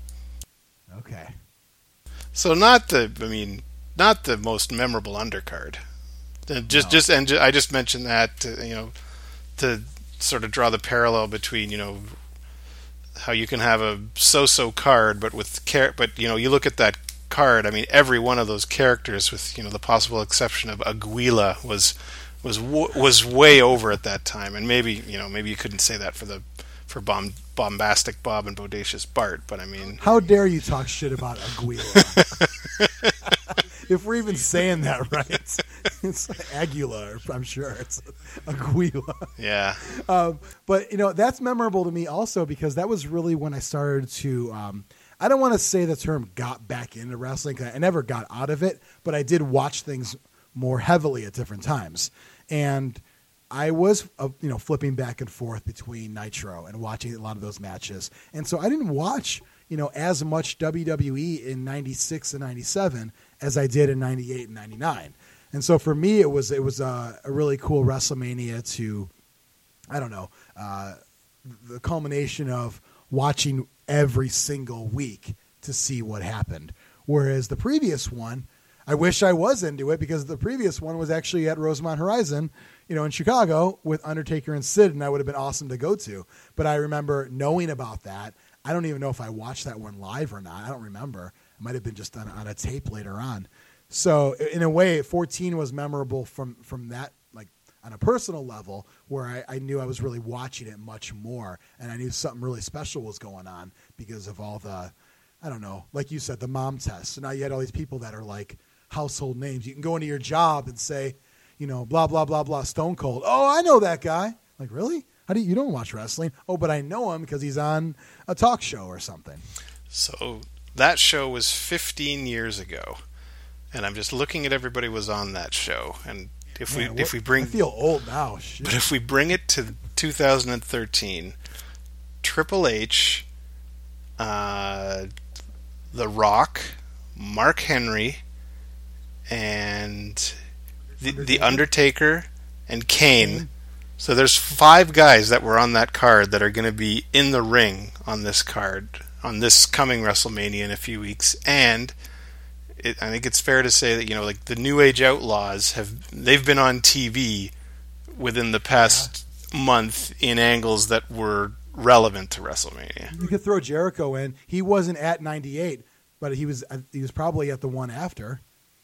Okay. So not the, I mean, not the most memorable undercard. Uh, Just, No. just, and ju- I just mentioned that to, you know, to sort of draw the parallel between, you know, how you can have a so-so card, but with char- but you know, you look at that card. I mean, every one of those characters, with you know the possible exception of Aguila, was was w- was way over at that time. And maybe you know, maybe you couldn't say that for the for bomb, bombastic Bob and bodacious Bart, but I mean, How dare you talk shit about Aguila? If we're even saying that right, it's Aguila. I'm sure it's Aguila. yeah, Um, but you know that's memorable to me also because that was really when I started to. Um, I don't want to say the term got back into wrestling. 'Cause I never got out of it, but I did watch things more heavily at different times, and I was uh, you know flipping back and forth between Nitro and watching a lot of those matches, and so I didn't watch you know as much W W E in ninety-six and ninety-seven as I did in ninety-eight and ninety-nine. And so for me, it was it was a, a really cool WrestleMania to, I don't know, uh, the culmination of watching every single week to see what happened. Whereas the previous one, I wish I was into it because the previous one was actually at Rosemont Horizon, you know, in Chicago with Undertaker and Sid, and that would have been awesome to go to. But I remember knowing about that. I don't even know if I watched that one live or not. I don't remember. It might have been just on, on a tape later on. So in a way, fourteen was memorable from, from that, like on a personal level, where I, I knew I was really watching it much more, and I knew something really special was going on because of all the, I don't know, like you said, the mom test. So now you had all these people that are like household names. You can go into your job and say, you know, blah, blah, blah, blah, Stone Cold. Oh, I know that guy. Like, really? How do you, you don't watch wrestling? Oh, but I know him because he's on a talk show or something. so that show was fifteen years ago. And I'm just looking at everybody was on that show, and If Man, we if what- we bring I feel old now. Shit. But if we bring it to two thousand thirteen, Triple H, uh, The Rock, Mark Henry, and the, the Undertaker and Kane. So there's five guys that were on that card that are going to be in the ring on this card, on this coming WrestleMania in a few weeks. And it, I think it's fair to say that, you know, like the New Age Outlaws have, they've been on T V within the past yeah. month in angles that were relevant to WrestleMania. You could throw Jericho in. He wasn't at ninety-eight, but he was he was probably at the one after.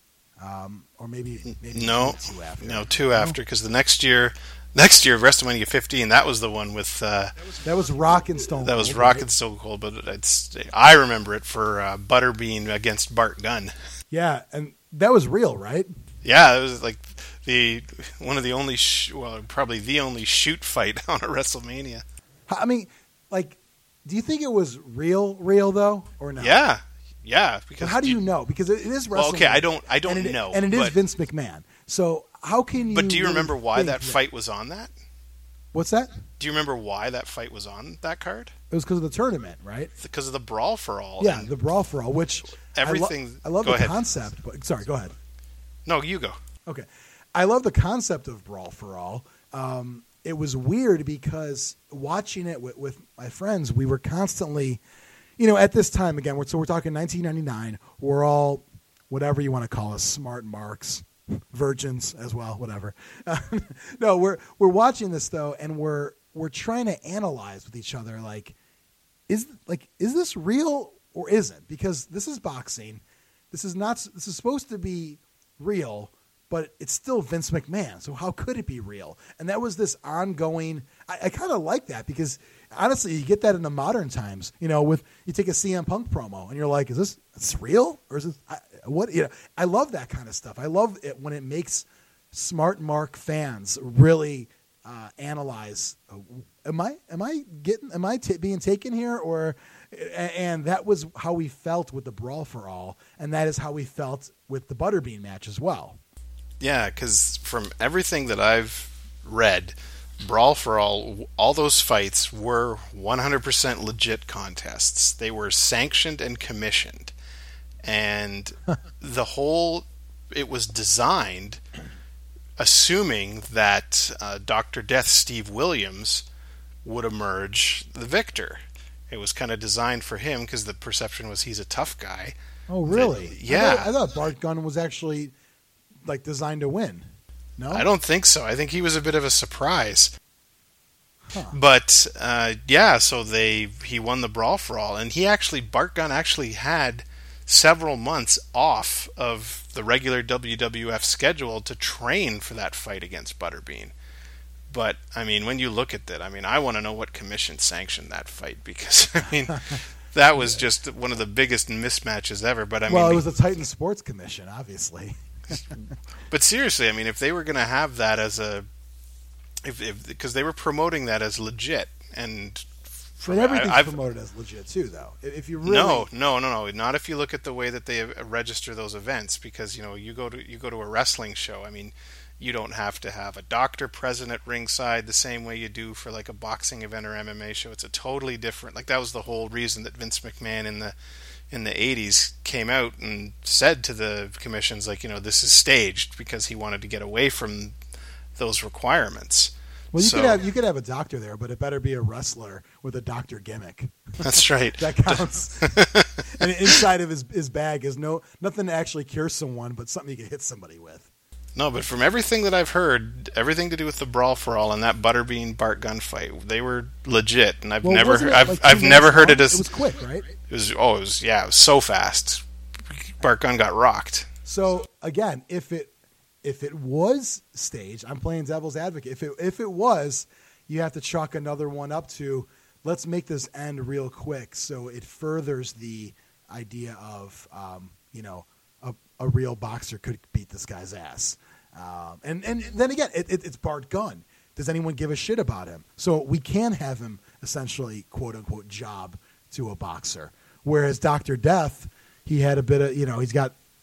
Um, or maybe, maybe no, two after. No, two after, because the next year, next year WrestleMania fifteen, that was the one with uh, that was Rock and Stone Cold. That was Rock right? and Stone Cold, but it's I remember it for uh, Butterbean against Bart Gunn. Yeah, and that was real, right? Yeah, it was like the one of the only sh- well, probably the only shoot fight on a WrestleMania. I mean, like, do you think it was real, real though, or not? Yeah. Yeah, because but how do you, you know? Because it, it is WrestleMania. Well, okay, I don't, I don't and it, know, and it is but, Vince McMahon. So how can you? But do you really remember why that that fight was on that? What's that? Do you remember why that fight was on that card? It was because of the tournament, right? Because of the Brawl for All. Yeah, the Brawl for All, which everything. I, lo- I love go the ahead. concept. But sorry, go ahead. No, you go. Okay, I love the concept of Brawl for All. Um, it was weird because watching it with, with my friends, we were constantly. You know, at this time, again, we're, so we're talking nineteen ninety-nine. We're all, whatever you want to call us, smart marks, virgins as well, whatever. Uh, no, we're we're watching this though, and we're we're trying to analyze with each other, like, is like is this real or isn't? Because this is boxing. This is not. This is supposed to be real, but it's still Vince McMahon. So how could it be real? And that was this ongoing. I, I kind of like that because. Honestly, you get that in the modern times. You know, with you take a C M Punk promo and you're like, "Is this it's real or is this I, what?" You know, I love that kind of stuff. I love it when it makes smart mark fans really uh, analyze. Uh, am I am I getting am I t- being taken here or? And that was how we felt with the Brawl for All, and that is how we felt with the Butterbean match as well. Yeah, because from everything that I've read. Brawl for All, all those fights were one hundred percent legit contests. They were sanctioned and commissioned. And the whole, it was designed assuming that uh, Doctor Death Steve Williams would emerge the victor. It was kind of designed for him because the perception was he's a tough guy. Oh, really? That, yeah. I thought, I thought Bart Gunn was actually like designed to win. No? I don't think so. I think he was a bit of a surprise. Huh. But uh, yeah, so they he won the Brawl for All, and he actually Bart Gunn actually had several months off of the regular W W F schedule to train for that fight against Butterbean. But I mean, when you look at that, I mean, I want to know what commission sanctioned that fight because I mean. That was just one of the biggest mismatches ever. But I well, mean, it was the Titan Sports Commission, obviously. But seriously, I mean, if they were going to have that as a, if because they were promoting that as legit, and but everything's I, I've, promoted as legit too, though. If you really no, no, no, no, not if you look at the way that they register those events, because you know you go to you go to a wrestling show. I mean, you don't have to have a doctor present at ringside the same way you do for like a boxing event or M M A show. It's a totally different. Like that was the whole reason that Vince McMahon in the in the eighties came out and said to the commissions, like, you know, this is staged because he wanted to get away from those requirements. Well, you so, could have you could have a doctor there, but it better be a wrestler with a doctor gimmick. That's right. That counts. And inside of his his bag is no nothing to actually cure someone, but something you can hit somebody with. No, but from everything that I've heard, everything to do with the Brawl for All and that Butterbean Bart Gunn fight, they were legit, and I've well, never, heard, I've, like I've never heard long? it as it was quick, right? It was, oh, it was, yeah, it was so fast. Bart Gunn got rocked. So again, if it if it was staged, I'm playing devil's advocate. If it if it was, you have to chalk another one up to let's make this end real quick, so it furthers the idea of um, you know. A, a real boxer could beat this guy's ass. Um, and, and then again, it, it, it's Bart Gunn. Does anyone give a shit about him? So we can have him essentially, quote unquote, job to a boxer. Whereas Doctor Death, he had a bit of, you know, he's got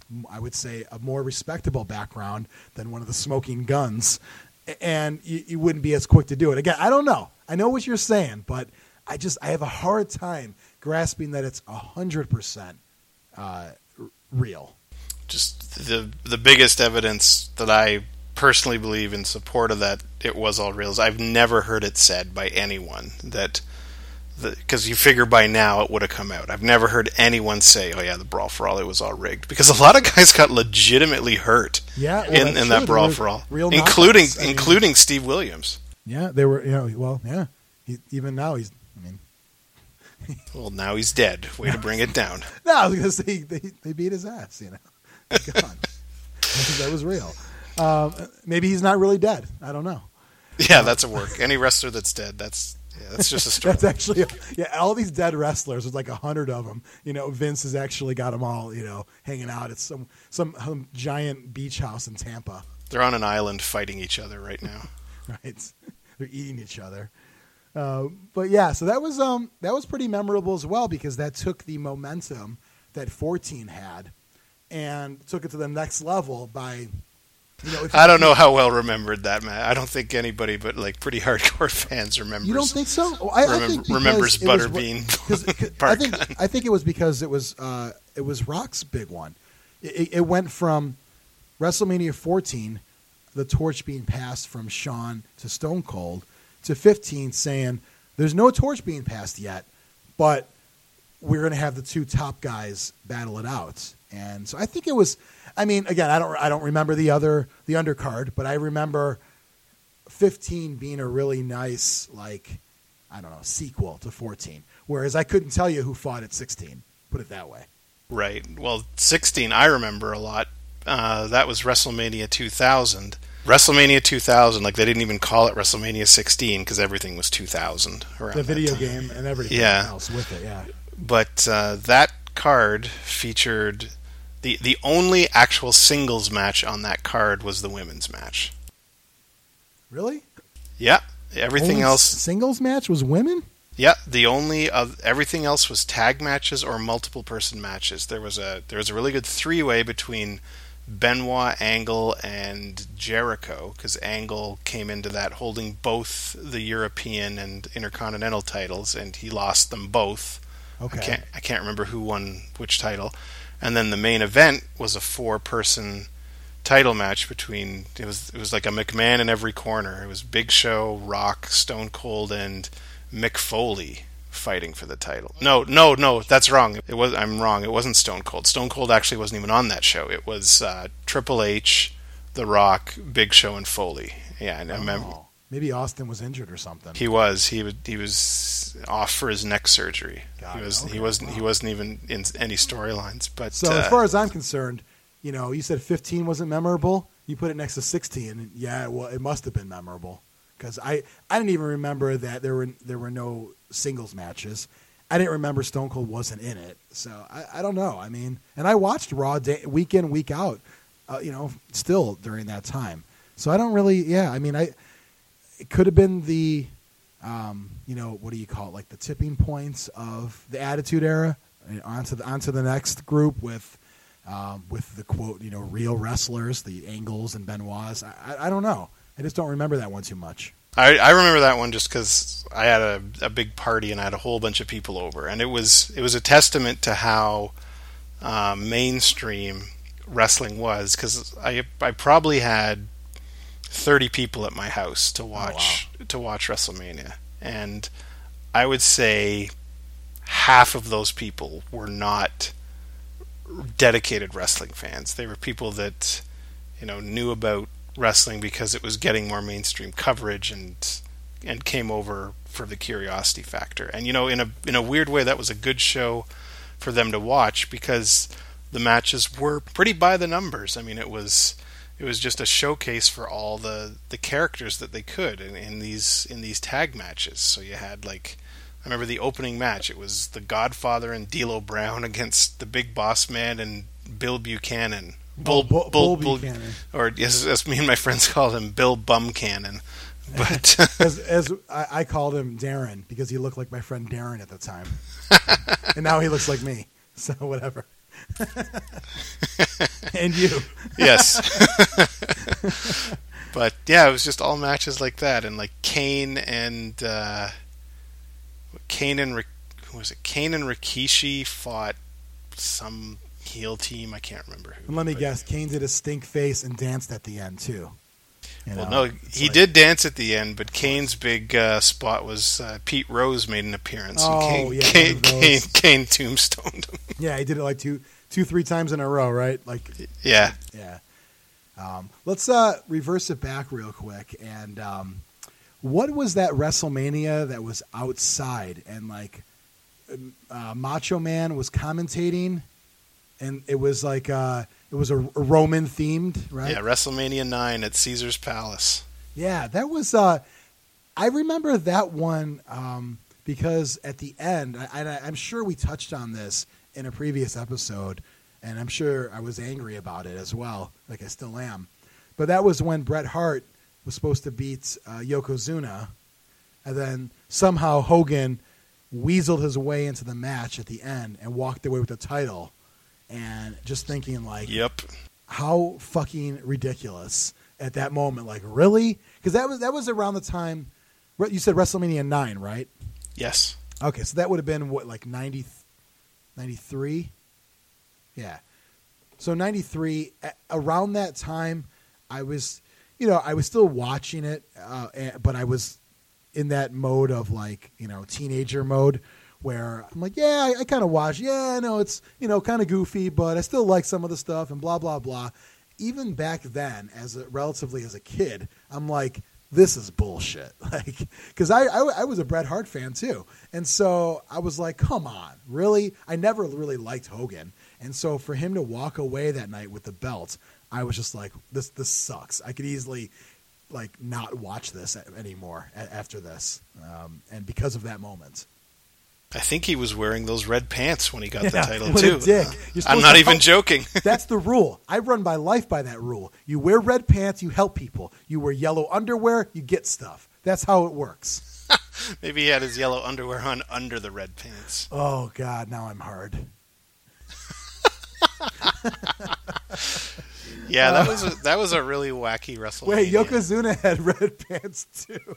I would say, a more respectable background than one of the Smoking Guns, and you, you wouldn't be as quick to do it. Again, I don't know. I know what you're saying, but I just I have a hard time grasping that it's one hundred percent uh, real. Just the the biggest evidence that I personally believe in support of that it was all real is I've never heard it said by anyone that, because you figure by now it would have come out. I've never heard anyone say, oh yeah, the Brawl for All, it was all rigged. Because a lot of guys got legitimately hurt yeah, well, in, in that Brawl for All, real including knockouts. I mean, including Steve Williams. Yeah, they were, you know, well, yeah. He, even now he's, I mean. Well, now he's dead. Way to bring it down. No, because they, they, they beat his ass, you know. God. That was real. Um, maybe he's not really dead. I don't know. Yeah, that's a work. Any wrestler that's dead, that's yeah, that's just a story. That's actually, yeah, all these dead wrestlers, there's like a hundred of them. You know, Vince has actually got them all, you know, hanging out at some, some, some giant beach house in Tampa. They're on an island fighting each other right now. Right. They're eating each other. Uh, but yeah, so that was um that was pretty memorable as well, because that took the momentum that fourteen had and took it to the next level by, you know. If I don't know how well remembered that, Matt. I don't think anybody but like pretty hardcore fans remembers. You don't think so? Oh, I, remember, I think remembers it was, Butterbean. cause, cause I think I think it was because it was uh, it was Rock's big one. It, it went from WrestleMania fourteen, the torch being passed from Shawn to Stone Cold, to fifteen saying there's no torch being passed yet, but we're going to have the two top guys battle it out. And so I think it was, I mean, again, I don't I don't remember the other the undercard, but I remember fifteen being a really nice, like, I don't know, sequel to fourteen. Whereas I couldn't tell you who fought at sixteen, put it that way. Right. Well, sixteen I remember a lot. Uh, that was WrestleMania two thousand. WrestleMania two thousand, like they didn't even call it WrestleMania sixteen because everything was two thousand around the video that time. game and everything yeah. else with it, yeah. But uh, that card featured the the only actual singles match on that card was the women's match. Really? Yeah. Everything only else singles match was women? Yeah, the only uh, everything else was tag matches or multiple person matches. There was a there was a really good three way between Benoit, Angle, and Jericho, because Angle came into that holding both the European and Intercontinental titles, and he lost them both. Okay. I can't I can't remember who won which title. And then the main event was a four person title match between it was it was like a McMahon in every corner. It was Big Show, Rock, Stone Cold, and Mick Foley fighting for the title. No, no, no, that's wrong. It was I'm wrong. It wasn't Stone Cold. Stone Cold actually wasn't even on that show. It was uh, Triple H, The Rock, Big Show, and Foley. Yeah, and I remember. Oh, maybe Austin was injured or something. He was. He was. He was off for his neck surgery. Got he it. was. Okay, he wasn't. wow. He wasn't even in any storylines. But So uh, as far as I'm concerned, you know, you said fifteen wasn't memorable. You put it next to sixteen, and yeah, well, it must have been memorable because I, I didn't even remember that there were there were no singles matches. I didn't remember Stone Cold wasn't in it, so I, I don't know. I mean, and I watched Raw day, week in week out, uh, you know, still during that time. So I don't really, yeah. I mean, I it could have been the, um, you know, what do you call it, like the tipping points of the Attitude Era, onto the onto the next group with. Um, with the quote, you know, real wrestlers, the Angles and Benoits. I, I, I don't know. I just don't remember that one too much. I, I remember that one just because I had a, a big party and I had a whole bunch of people over, and it was it was a testament to how uh, mainstream wrestling was. Because I I probably had thirty people at my house to watch oh, wow. to watch WrestleMania, and I would say half of those people were not dedicated wrestling fans. They were people that, you know, knew about wrestling because it was getting more mainstream coverage and and came over for the curiosity factor. And you know, in a in a weird way, that was a good show for them to watch because the matches were pretty by the numbers. I mean, it was it was just a showcase for all the the characters that they could in, in these in these tag matches. So you had like. I remember the opening match. It was the Godfather and D'Lo Brown against the Big Boss Man and Bill Buchanan. Bull, oh, Bull, Bull, Bull Bull Buchanan. Or as, as me and my friends called him, Bill Bum Cannon. But as, as I, I called him Darren because he looked like my friend Darren at the time, and now he looks like me. So whatever. And you. Yes. But yeah, it was just all matches like that, and like Kane and uh, Kane and who was it? Kane and Rikishi fought some heel team. I can't remember who. And let me but... guess, Kane did a stink face and danced at the end too. You well, know, no, he like... did dance at the end, but Kane's big uh, spot was uh, Pete Rose made an appearance. Oh, and Kane, yeah, Kane, Kane, Kane tombstoned him. Yeah, he did it like two, two, three times in a row, right? Like, yeah, yeah. Um, let's uh, reverse it back real quick. And um, what was that WrestleMania that was outside and like uh, Macho Man was commentating, and it was like uh, it was a, a Roman themed, right? Yeah, WrestleMania nine at Caesar's Palace. Yeah, that was. Uh, I remember that one um, because at the end, I, I, I'm sure we touched on this in a previous episode. And I'm sure I was angry about it as well, like I still am. But that was when Bret Hart was supposed to beat uh, Yokozuna. And then somehow Hogan weaseled his way into the match at the end and walked away with the title. And just thinking, like, yep, how fucking ridiculous at that moment. Like, really? Because that was, that was around the time, you said WrestleMania nine, right? Yes. Okay, so that would have been, what, like ninety, ninety-three? Yeah. So ninety-three, around that time, I was, you know, I was still watching it, uh, but I was in that mode of like, you know, teenager mode where I'm like, yeah, I, I kind of watch. Yeah, I know it's, you know, kind of goofy, but I still like some of the stuff and blah, blah, blah. Even back then, as a, relatively as a kid, I'm like, this is bullshit. Like, because I, I, I was a Bret Hart fan too. And so I was like, come on, really? I never really liked Hogan. And so for him to walk away that night with the belt, I was just like, this this sucks. I could easily like not watch this anymore after this. Um, and because of that moment. I think he was wearing those red pants when he got yeah, the title what too. A dick. I'm not even help. joking. That's the rule. I run my life by that rule. You wear red pants, you help people. You wear yellow underwear, you get stuff. That's how it works. Maybe he had his yellow underwear on under the red pants. Oh God, now I'm hard. Yeah, that was a, that was a really wacky WrestleMania. Wait, Yokozuna had red pants too.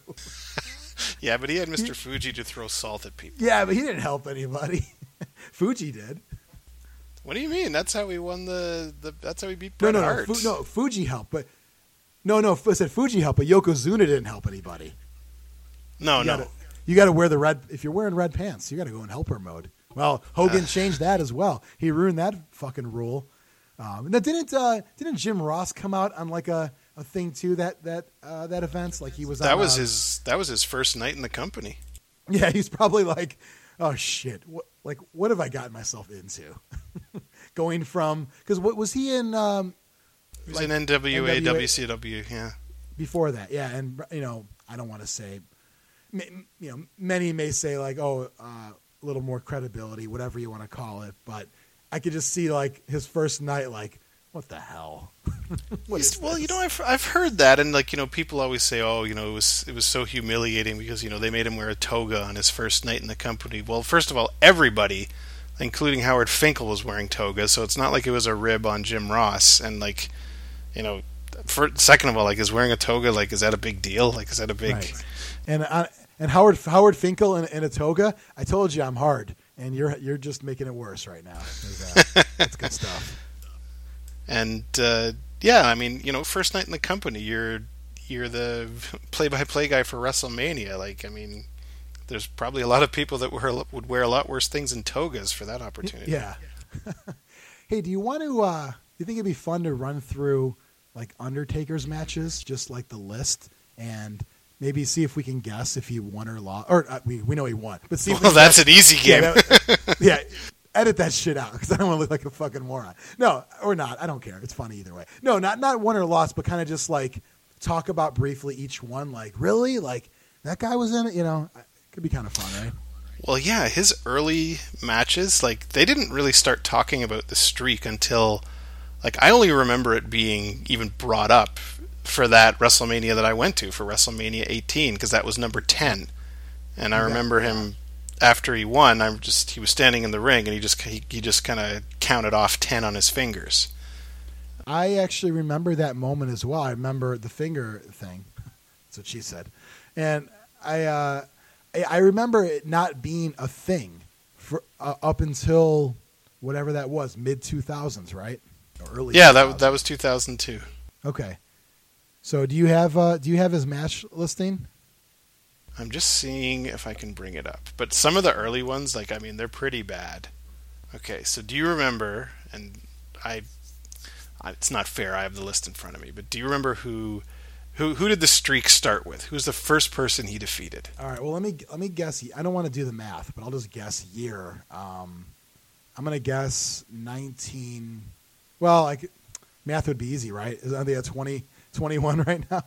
Yeah, but he had Mister Fuji to throw salt at people. Yeah, but he didn't help anybody. Fuji did. What do you mean? That's how he won the. the that's how he beat Bret no, no, Hart. No, Fu, no, Fuji helped, but no, no. I said Fuji helped, but Yokozuna didn't help anybody. No, you no. Gotta, you got to wear the red. If you're wearing red pants, you got to go in helper mode. Well, Hogan uh, changed that as well. He ruined that fucking rule. Um, now, didn't uh, didn't Jim Ross come out on like a, a thing too that that uh, that event? Like he was. That on, was uh, his. That was his first night in the company. Yeah, he's probably like, oh shit, what like what have I gotten myself into? Going from because what was he in? Um, he was like, in N W A, N W A, W C W. Yeah. Before that, yeah, and you know, I don't want to say, you know, many may say like, oh, uh, a little more credibility, whatever you want to call it, but. I could just see like his first night, like, what the hell? what is well, this? you know, I've I've heard that, and like you know, people always say, oh, you know, it was it was so humiliating because you know they made him wear a toga on his first night in the company. Well, first of all, everybody, including Howard Finkel, was wearing togas, so it's not like it was a rib on Jim Ross. And like, you know, for second of all, like, is wearing a toga like is that a big deal? Like, is that a big? Right. And uh, and Howard Howard Finkel in, in a toga. I told you I'm hard. And you're you're just making it worse right now. Uh, that's good stuff. And uh, yeah, I mean, you know, first night in the company, you're you're the play-by-play guy for WrestleMania. Like, I mean, there's probably a lot of people that wear, would wear a lot worse things than togas for that opportunity. Yeah. Hey, do you want to? Uh, do you think it'd be fun to run through like Undertaker's matches, just like the list, and maybe see if we can guess if he won or lost. Or uh, we we know he won, but see. If well, we that's guess. an easy game. Yeah, that, yeah, edit that shit out because I don't want to look like a fucking moron. No, or not. I don't care. It's funny either way. No, not not won or lost, but kind of just like talk about briefly each one. Like really, like that guy was in it. You know, it could be kind of fun, right? Well, yeah, his early matches, like they didn't really start talking about the streak until, like, I only remember it being even brought up for that WrestleMania that I went to for WrestleMania eighteen because that was number ten, and I remember him after he won. I'm just he was standing in the ring and he just he, he just kind of counted off ten on his fingers, I actually remember that moment as well. I remember the finger thing. That's what she said. And I uh, I, I remember it not being a thing for uh, up until whatever that was, mid two thousands, right? Or early Yeah, two thousands. that that was two thousand two. Okay. So do you have uh, do you have his match listing? I'm just seeing if I can bring it up. But some of the early ones, like, I mean, they're pretty bad. Okay, so do you remember, and I, I it's not fair, I have the list in front of me, but do you remember who who who did the streak start with? Who's the first person he defeated? All right. Well, let me let me guess. I don't want to do the math, but I'll just guess year. Um, I'm gonna guess nineteen. Well, like math would be easy, right? Are they at twenty, twenty-one right now?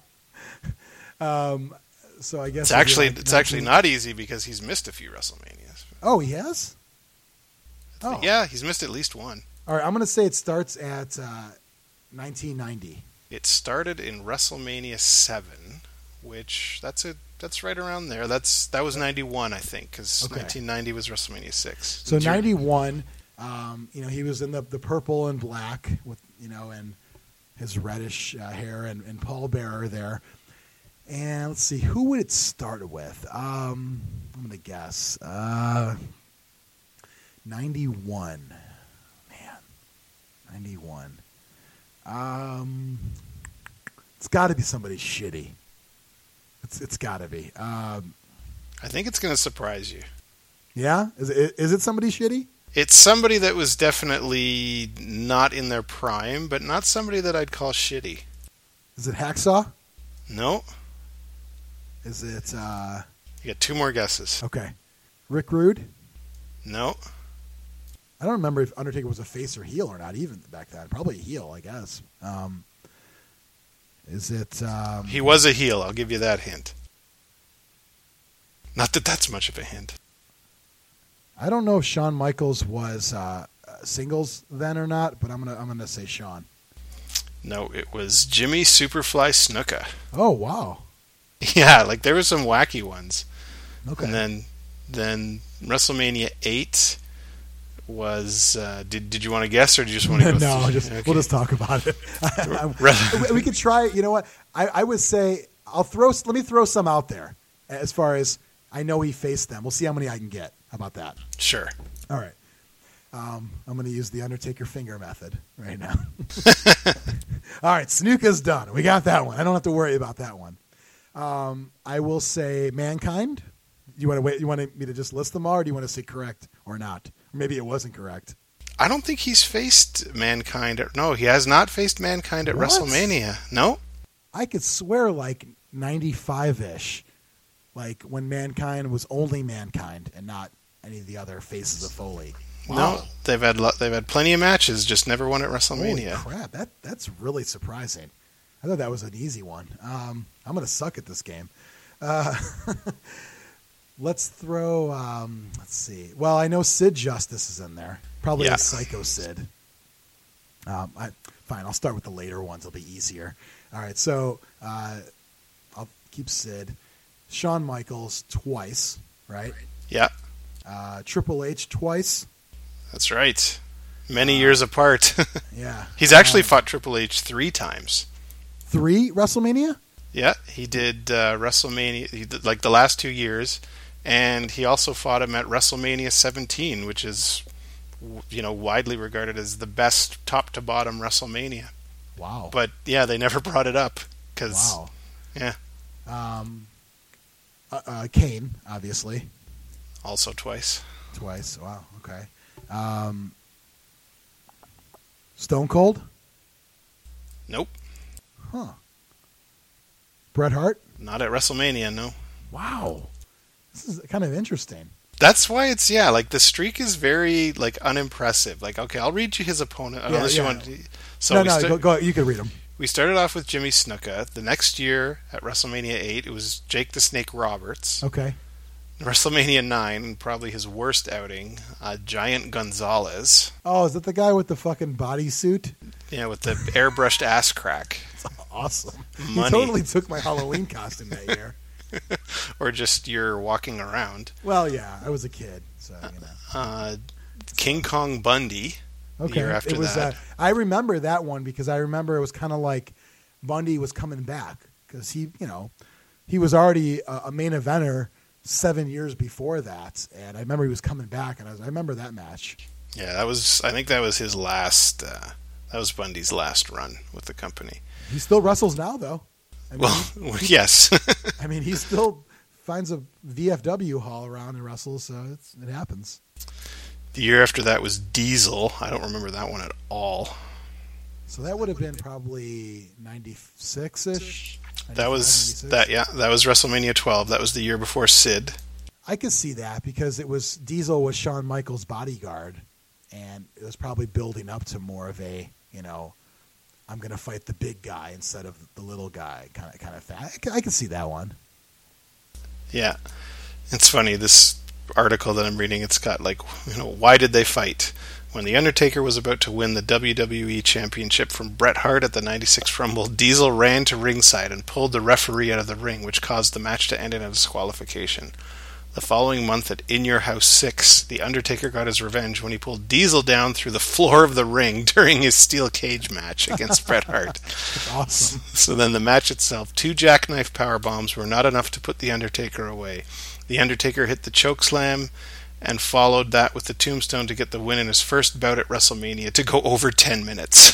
um, so I guess It's actually like it's actually not easy because he's missed a few WrestleManias. Oh, he has. Oh, Yeah, he's missed at least one. All right. I'm gonna say it starts at uh, nineteen ninety. It started in WrestleMania seven, which that's a that's right around there. That's that was ninety-one, I think, because Okay. nineteen ninety was WrestleMania six. So Do you- ninety-one, um, you know, he was in the, the purple and black with, you know, and his reddish uh, hair and, and pallbearer there. And let's see, who would it start with? Um, I'm going to guess. Uh, ninety-one. Man, ninety-one. Um, it's got to be somebody shitty. It's It's got to be. Um, I think it's going to surprise you. yeah? Is it, is it somebody shitty? It's somebody that was definitely not in their prime, but not somebody that I'd call shitty. Is it Hacksaw? No, Is it, uh, you got two more guesses. okay, Rick Rude? No, I don't remember if Undertaker was a face or heel or not even back then. Probably a heel, I guess. Um, is it, um, he was a heel. I'll give you that hint. Not that that's much of a hint. I don't know if Shawn Michaels was uh, singles then or not, but I'm gonna I'm gonna say Shawn. No, it was Jimmy Superfly Snuka. Oh wow, Yeah, like there were some wacky ones. okay. And then then WrestleMania eight was uh, did did you want to guess or do you just want to go no, through? just Okay. we'll just talk about it. Re- we could try. You know what? I, I would say I'll throw. Let me throw some out there. As far as I know, he faced them. We'll see how many I can get. How about that? Sure. All right. Um, I'm going to use the Undertaker finger method right now. All right, Snuka's done. We got that one. I don't have to worry about that one. Um, I will say Mankind. You want to wait? You want me to just list them all, or do you want to say correct or not? Or maybe it wasn't correct. I don't think he's faced Mankind. At, no, he has not faced Mankind at What? WrestleMania. No? I could swear like ninety-five-ish, like when Mankind was only Mankind and not any of the other faces of Foley. Wow. No, they've had lo- they've had plenty of matches, just never won at Holy WrestleMania. crap! That that's really surprising. I thought that was an easy one. Um, I'm going to suck at this game. Uh, let's throw. Um, let's see. Well, I know Sid Justice is in there. Probably Yeah. a Psycho Sid. Um, I, fine. I'll start with the later ones. It'll be easier. All right. So uh, I'll keep Sid. Shawn Michaels twice. Right. Yeah, Uh, Triple H twice. that's right. Many years apart. Yeah. He's actually Uh, fought Triple H three times. three WrestleMania. Yeah, he did uh, WrestleMania, he did, like the last two years, and he also fought him at WrestleMania seventeen, which is, w- you know, widely regarded as the best top to bottom WrestleMania. Wow. But yeah, they never brought it up because Wow. yeah, Um, uh, uh, Kane, obviously, also twice. twice. Wow. Okay. Um, Stone Cold. Nope, Huh. Bret Hart. not at WrestleMania. No, Wow. This is kind of interesting. that's why it's yeah, like the streak is very like unimpressive. Like okay, I'll read you his opponent Yeah, unless yeah. you want. To, so no, we no, sta- go, go. You can read them. We started off with Jimmy Snuka. The next year at WrestleMania eight, it was Jake the Snake Roberts. Okay. WrestleMania nine, probably his worst outing, uh, Giant Gonzalez. Oh, is that the guy with the fucking bodysuit? Yeah, with the airbrushed ass crack. Awesome. Money. He totally took my Halloween costume that year. Or just you're walking around. Well, yeah, I was a kid, so you know. Uh, King Kong Bundy. Okay. The year after it was, that. Uh, I remember that one because I remember it was kind of like Bundy was coming back because he, you know, he was already a, a main eventer seven years before that, and I remember he was coming back, and I, was, I remember that match. Yeah, that was. I think that was his last. Uh, that was Bundy's last run with the company. He still wrestles now, though. I mean, Well, he, yes. I mean, he still finds a V F W hall around and wrestles, so it's, it happens. The year after that was Diesel. I don't remember that one at all. So that would have been probably ninety-six-ish. That was that. Yeah, that was WrestleMania twelve. That was the year before Sid. I could see that because it was Diesel was Shawn Michaels' bodyguard, and it was probably building up to more of a, you know, I'm going to fight the big guy instead of the little guy kind of kind of thing. I can, I can see that one. Yeah, it's funny. This article that I'm reading, it's got like, you know, why did they fight? When The Undertaker was about to win the W W E Championship from Bret Hart at the ninety-six Rumble, Diesel ran to ringside and pulled the referee out of the ring, which caused the match to end in a disqualification. The following month at In Your House six, The Undertaker got his revenge when he pulled Diesel down through the floor of the ring during his steel cage match against Bret Hart. That's awesome. So then the match itself, two jackknife power bombs were not enough to put The Undertaker away. The Undertaker hit the chokeslam and followed that with the tombstone to get the win in his first bout at WrestleMania to go over ten minutes.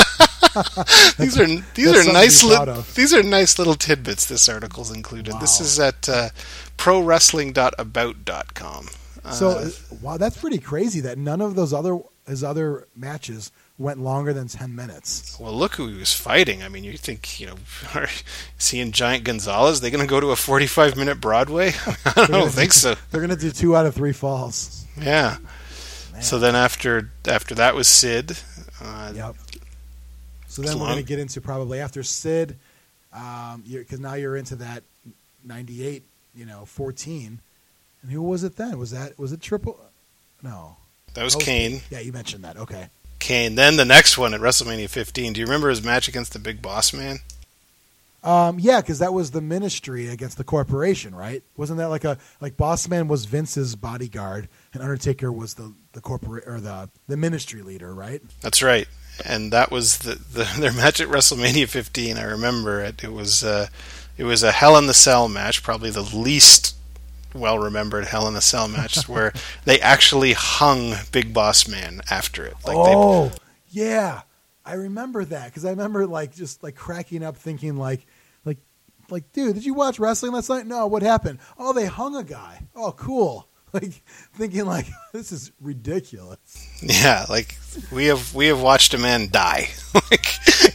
these are these are nice li- these are nice little tidbits this article's included. Wow. This is at uh, pro wrestling dot about dot com. Uh, so wow, that's pretty crazy that none of those other his other matches went longer than ten minutes. Well, look who he was fighting. I mean, you think, you know, is he and Giant Gonzalez? They going to go to a forty-five minute Broadway? I don't think do, so. They're going to do two out of three falls. Yeah. Man. So then after after that was Sid. Uh, yep. So then we're going to get into probably after Sid, um, because now you're into that ninety-eight, you know, fourteen. And who was it then? Was that was it Triple? No. That was oh, Kane. Yeah, you mentioned that. Okay. Kane. Then the next one at WrestleMania fifteen. Do you remember his match against the Big Boss Man? Um, yeah, because that was the Ministry against the Corporation, right? Wasn't that like a like Boss Man was Vince's bodyguard and Undertaker was the the corporate or the the Ministry leader, right? That's right. And that was the, the their match at WrestleMania fifteen. I remember it. It was uh, it was a Hell in the Cell match, probably the least well remembered Hell in a Cell match, where they actually hung Big Boss Man after it. Like oh, they... yeah, I remember that because I remember like just like cracking up, thinking like, like, like, dude, did you watch wrestling last night? No, what happened? Oh, they hung a guy. Oh, cool. Like thinking like this is ridiculous. Yeah, like we have we have watched a man die. Like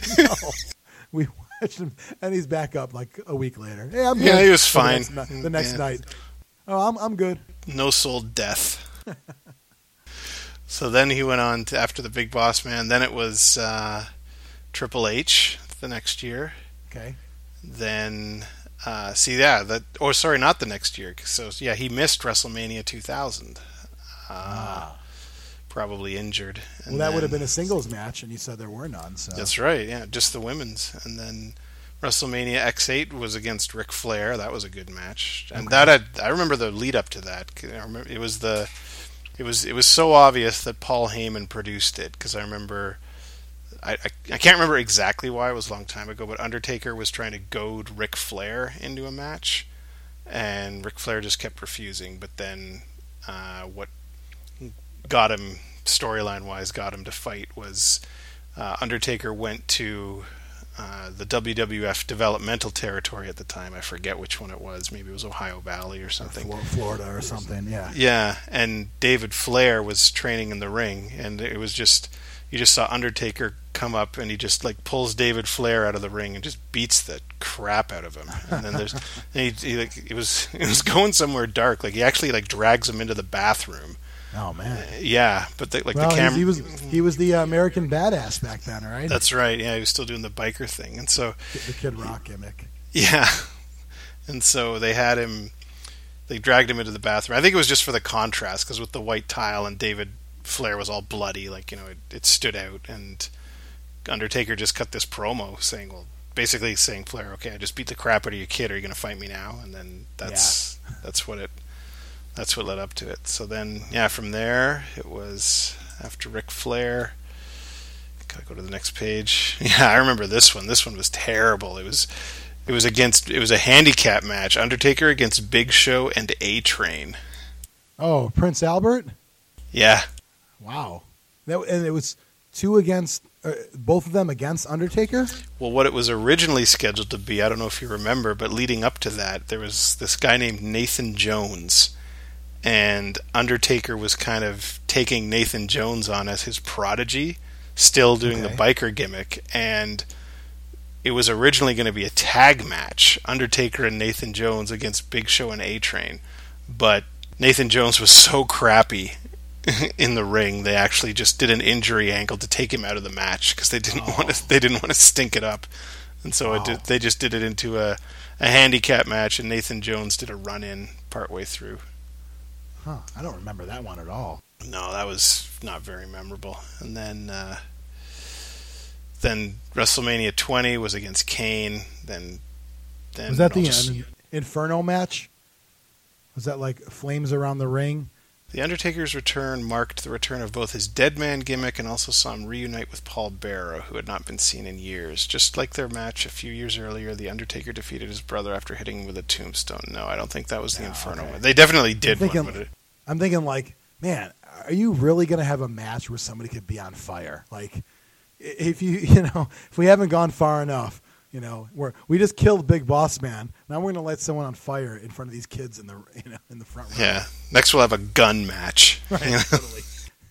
we watched him, and he's back up like a week later. Hey, I'm good. Yeah, he was fine the next, the next yeah. night. Oh, I'm I'm good. No soul death. So then he went on to after the Big Boss Man. Then it was uh, Triple H the next year. Okay. Then uh, see yeah that or sorry not the next year. So yeah he missed WrestleMania two thousand. Uh, ah. Probably injured. And well, that then, would have been a singles match, and you said there were none. So that's right. Yeah, just the women's, and then. WrestleMania X eight was against Ric Flair. That was a good match, and okay. that had, I remember the lead up to that. I remember it was the, it was it was so obvious that Paul Heyman produced it because I remember, I, I I can't remember exactly why, it was a long time ago, but Undertaker was trying to goad Ric Flair into a match, and Ric Flair just kept refusing. But then, uh, what got him storyline wise got him to fight was uh, Undertaker went to. Uh, the W W F developmental territory at the time. I forget which one it was. Maybe it was Ohio Valley or something. Or Florida or something, yeah. Yeah, and David Flair was training in the ring, and it was just, you just saw Undertaker come up, and he just like pulls David Flair out of the ring and just beats the crap out of him. And then there's, and he, he like it was it was going somewhere dark. Like he actually like drags him into the bathroom. Oh man! Uh, yeah, but the, like well, the camera, he was he was the uh, American badass back then, right? That's right. Yeah, he was still doing the biker thing, and so the Kid Rock gimmick. Yeah, and so they had him. They dragged him into the bathroom. I think it was just for the contrast, because with the white tile and David Flair was all bloody, like you know, it, it stood out. And Undertaker just cut this promo saying, well, basically saying Flair, okay, I just beat the crap out of your kid. Are you going to fight me now? And then that's yeah. that's what it. That's what led up to it. So then, yeah, from there it was after Ric Flair. Gotta go to the next page. Yeah, I remember this one. This one was terrible. It was it was against it was a handicap match. Undertaker against Big Show and A-Train. Oh, Prince Albert? Yeah. Wow. That, and it was two against uh, both of them against Undertaker? Well, what it was originally scheduled to be, I don't know if you remember, but leading up to that, there was this guy named Nathan Jones, and Undertaker was kind of taking Nathan Jones on as his prodigy, still doing okay. the biker gimmick, and it was originally going to be a tag match, Undertaker and Nathan Jones against Big Show and A-Train, but Nathan Jones was so crappy in the ring, they actually just did an injury angle to take him out of the match because they didn't oh. want to. They didn't want to stink it up, and so wow. it did, they just did it into a, a handicap match. And Nathan Jones did a run in partway through. Huh? I don't remember that one at all. No, that was not very memorable. And then, uh, then WrestleMania twenty was against Kane. Then, then was that the just, uh, Inferno match? Was that like flames around the ring? The Undertaker's return marked the return of both his Deadman gimmick and also saw him reunite with Paul Bearer, who had not been seen in years. Just like their match a few years earlier, the Undertaker defeated his brother after hitting him with a tombstone. No, I don't think that was the no, Inferno okay. one. They definitely did I'm thinking, one. But it... I'm thinking like, man, are you really going to have a match where somebody could be on fire? Like, if you, you know, if we haven't gone far enough, you know, we're, we just killed Big Boss Man. Now we're going to light someone on fire in front of these kids in the, you know, in the front row. Yeah. Next we'll have a gun match. Right, you know? Totally.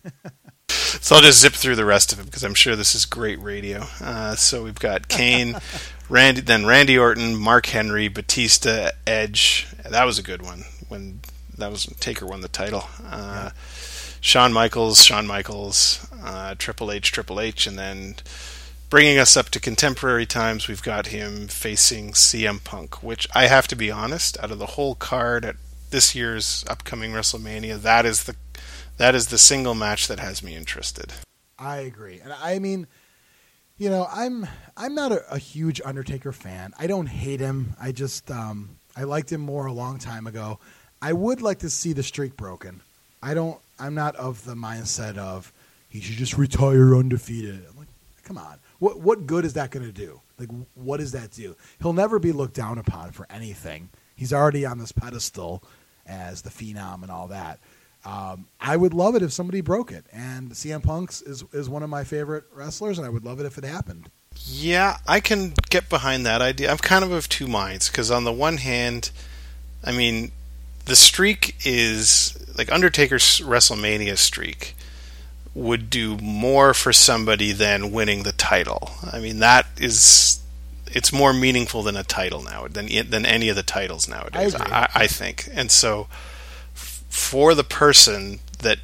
So I'll just zip through the rest of it because I'm sure this is great radio. Uh, so we've got Kane, Randy, then Randy Orton, Mark Henry, Batista, Edge. That was a good one when that was Taker won the title. Uh, yeah. Shawn Michaels, Shawn Michaels, uh, Triple H, Triple H, and then bringing us up to contemporary times, we've got him facing C M Punk, which I have to be honest, out of the whole card at this year's upcoming WrestleMania, that is the that is the single match that has me interested. I agree. And I mean, you know, I'm I'm not a, a huge Undertaker fan. I don't hate him. I just um, I liked him more a long time ago. I would like to see the streak broken. I don't I'm not of the mindset of he should just retire undefeated. I'm like, come on. What what good is that going to do? Like, what does that do? He'll never be looked down upon for anything. He's already on this pedestal as the Phenom and all that. Um, I would love it if somebody broke it. And C M Punk is, is one of my favorite wrestlers, and I would love it if it happened. Yeah, I can get behind that idea. I'm kind of of two minds, because on the one hand, I mean, the streak is, like, Undertaker's WrestleMania streak would do more for somebody than winning the title. I mean, that is, it's more meaningful than a title now, than than any of the titles nowadays, I, I, I think. And so, f- for the person that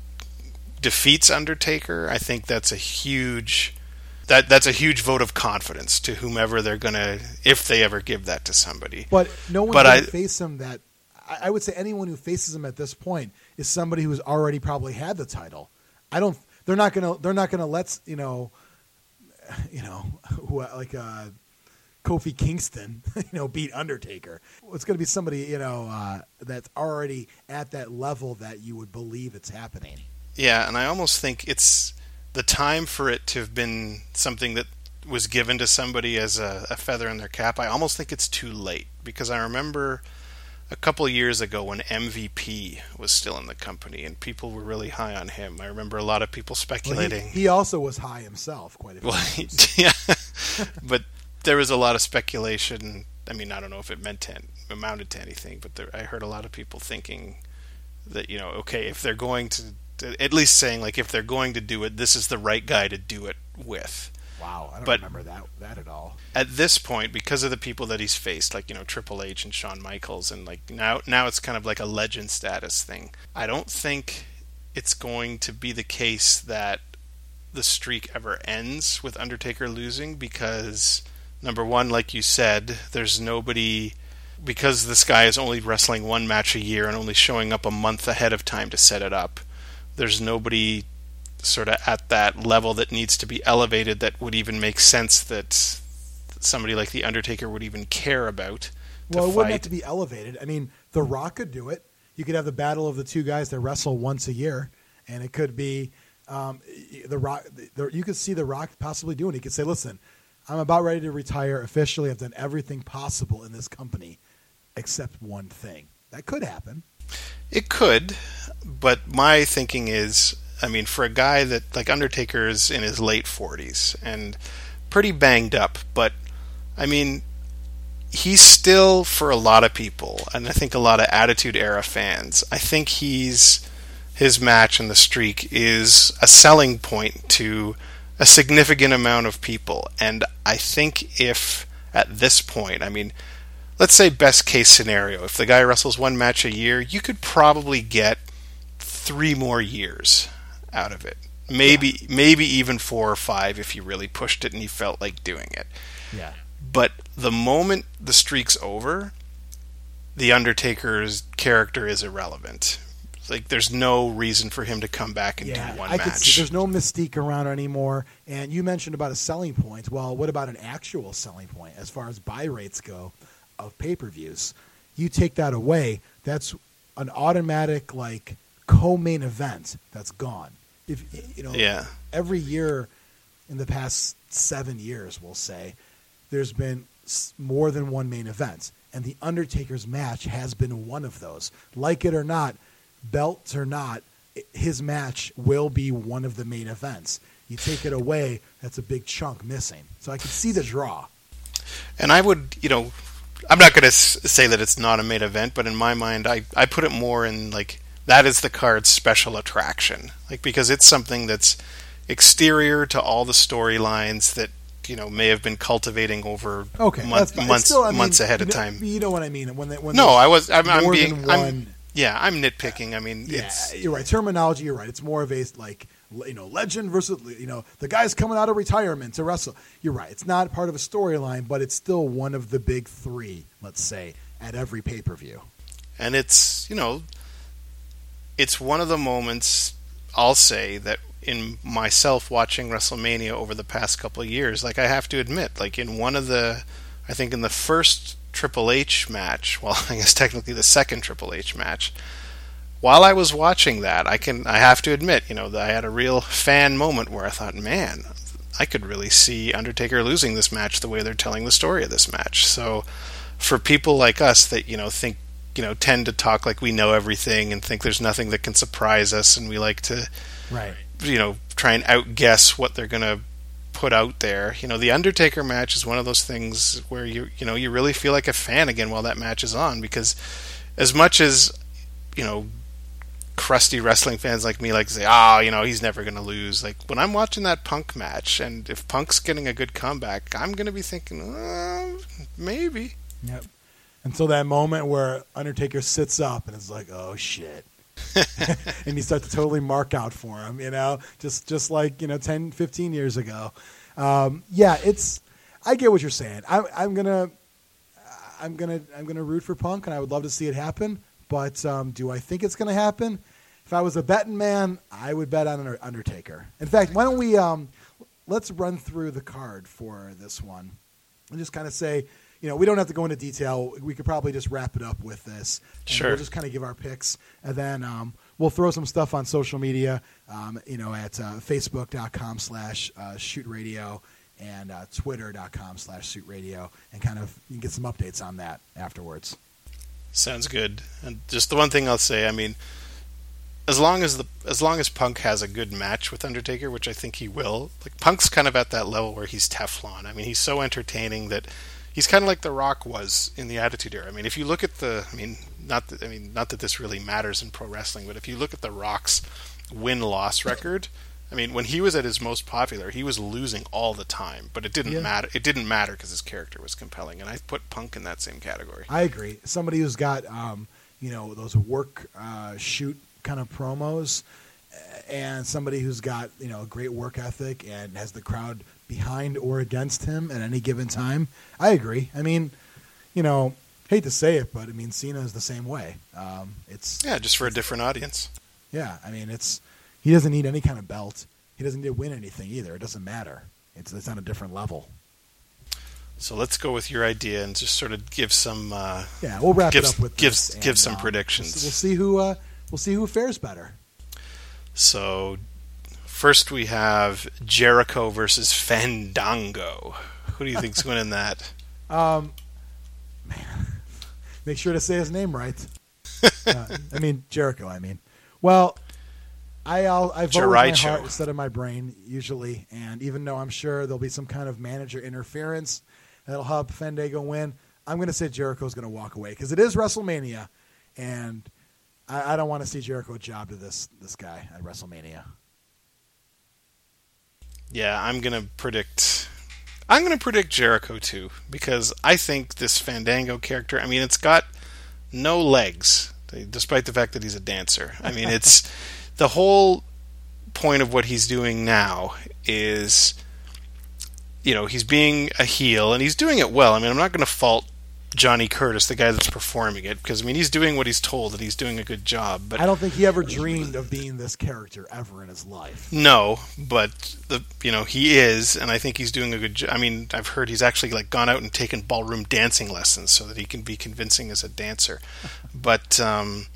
defeats Undertaker, I think that's a huge, that that's a huge vote of confidence to whomever they're gonna, if they ever give that to somebody. But no one but can I, face him. That I would say anyone who faces him at this point is somebody who's already probably had the title. I don't. They're not gonna. They're not gonna let you know. You know, who, like uh, Kofi Kingston, you know, beat Undertaker. It's gonna be somebody, you know, uh, that's already at that level that you would believe it's happening. Yeah, and I almost think it's the time for it to have been something that was given to somebody as a, a feather in their cap. I almost think it's too late, because I remember a couple of years ago when M V P was still in the company and people were really high on him. I remember a lot of people speculating. Well, he, he also was high himself quite a few well, times. Yeah, but there was a lot of speculation. I mean, I don't know if it meant to, amounted to anything, but there, I heard a lot of people thinking that, you know, okay, if they're going to, to, at least saying, like, if they're going to do it, this is the right guy to do it with. Wow, I don't but remember that that at all. At this point, because of the people that he's faced, like, you know, Triple H and Shawn Michaels, and like now now it's kind of like a legend status thing. I don't think it's going to be the case that the streak ever ends with Undertaker losing, because number one, like you said, there's nobody, because this guy is only wrestling one match a year and only showing up a month ahead of time to set it up. There's nobody sort of at that level that needs to be elevated that would even make sense that somebody like The Undertaker would even care about. Well, it fight. wouldn't have to be elevated. I mean, The Rock could do it. You could have the battle of the two guys that wrestle once a year, and it could be Um, the Rock, the, you could see The Rock possibly doing it. He could say, listen, I'm about ready to retire officially. I've done everything possible in this company except one thing. That could happen. It could, but my thinking is, I mean, for a guy that, like, Undertaker's in his late forties and pretty banged up, but, I mean, he's still, for a lot of people, and I think a lot of Attitude Era fans, I think he's... his match and the streak is a selling point to a significant amount of people. And I think if, at this point, I mean, let's say best case scenario, if the guy wrestles one match a year, you could probably get three more years out of it. Maybe yeah. maybe even four or five if you really pushed it and he felt like doing it. Yeah. But the moment the streak's over, the Undertaker's character is irrelevant. Like, there's no reason for him to come back and yeah, do one I match. Could see, there's no mystique around anymore. And you mentioned about a selling point. Well, what about an actual selling point as far as buy rates go of pay-per-views? You take that away, that's an automatic, like, co-main event that's gone. If you know, yeah. every year in the past seven years, we'll say, there's been more than one main event. And the Undertaker's match has been one of those. Like it or not, belts or not, his match will be one of the main events. You take it away, that's a big chunk missing. So I can see the draw. And I would, you know, I'm not going to s- say that it's not a main event, but in my mind, I, I put it more in, like, that is the card's special attraction. Like, because it's something that's exterior to all the storylines that, you know, may have been cultivating over okay, month, months still, I mean, months ahead you of know, time. You know what I mean? When they, when no, I was, I'm, I'm more being, than I'm, one, yeah, I'm nitpicking. I mean, yeah, it's, you're right. Terminology, you're right. It's more of a, like, you know, legend versus, you know, the guy's coming out of retirement to wrestle. You're right. It's not part of a storyline, but it's still one of the big three, let's say, at every pay-per-view. And it's, you know, it's one of the moments, I'll say, that in myself watching WrestleMania over the past couple of years, like, I have to admit, like, in one of the, I think in the first Triple H match, well, I guess technically the second Triple H match, while I was watching that, I can, I have to admit, you know, that I had a real fan moment where I thought, man, I could really see Undertaker losing this match the way they're telling the story of this match. So, for people like us that, you know, think, you know, tend to talk like we know everything and think there's nothing that can surprise us, and we like to, right, you know, try and outguess what they're going to put out there. You know, the Undertaker match is one of those things where you, you know, you really feel like a fan again while that match is on, because as much as, you know, crusty wrestling fans like me like to say, ah, oh, you know, he's never going to lose. Like, when I'm watching that Punk match, and if Punk's getting a good comeback, I'm going to be thinking, uh, maybe. Yep. Until that moment where Undertaker sits up and it's like, oh shit. And you start to totally mark out for him, you know, just just like, you know, ten, fifteen years ago. Um, yeah, it's, I get what you're saying. I, I'm gonna, I'm gonna, I'm gonna root for Punk, and I would love to see it happen. But um, do I think it's gonna happen? If I was a betting man, I would bet on Undertaker. In fact, why don't we um, let's run through the card for this one and just kind of say, you know, we don't have to go into detail. We could probably just wrap it up with this. And sure. We'll just kind of give our picks, and then um, we'll throw some stuff on social media, um, you know, at uh, facebook.com slash shoot radio and uh, twitter.com slash shoot radio, and kind of you can get some updates on that afterwards. Sounds good. And just the one thing I'll say, I mean, as long as the as long as Punk has a good match with Undertaker, which I think he will, like, Punk's kind of at that level where he's Teflon. I mean, he's so entertaining that he's kind of like The Rock was in the Attitude Era. I mean, if you look at the, I mean, not that, I mean, not that this really matters in pro wrestling, but if you look at The Rock's win-loss record, I mean, when he was at his most popular, he was losing all the time, but it didn't yeah. matter. It didn't matter because his character was compelling, and I put Punk in that same category. I agree. Somebody who's got, um, you know, those work uh, shoot kind of promos, and somebody who's got, you know, a great work ethic and has the crowd behind or against him at any given time. I agree. I mean, you know, hate to say it, but I mean, Cena is the same way. Um, it's yeah, just for a different audience. Yeah, I mean, it's he doesn't need any kind of belt. He doesn't need to win anything either. It doesn't matter. It's it's on a different level. So let's go with your idea and just sort of give some. Uh, yeah, we'll wrap give, it up with give this give and, some um, predictions. We'll, we'll see who uh, we'll see who fares better. So, First, we have Jericho versus Fandango. Who do you think's winning that? Um, man, make sure to say his name right. uh, I mean Jericho. I mean, well, I I'll, I vote with my heart instead of my brain usually, and even though I'm sure there'll be some kind of manager interference that'll help Fandango win, I'm going to say Jericho's going to walk away because it is WrestleMania, and I, I don't want to see Jericho job to this this guy at WrestleMania. Yeah, I'm going to predict. I'm going to predict Jericho too because I think this Fandango character. I mean, it's got no legs, despite the fact that he's a dancer. I mean, it's the whole point of what he's doing now is, you know, he's being a heel and he's doing it well. I mean, I'm not going to fault Johnny Curtis, the guy that's performing it, because I mean, he's doing what he's told and he's doing a good job. But I don't think he ever dreamed of being this character ever in his life. No, but the you know he is, and I think he's doing a good job. I mean, I've heard he's actually like gone out and taken ballroom dancing lessons so that he can be convincing as a dancer. But um,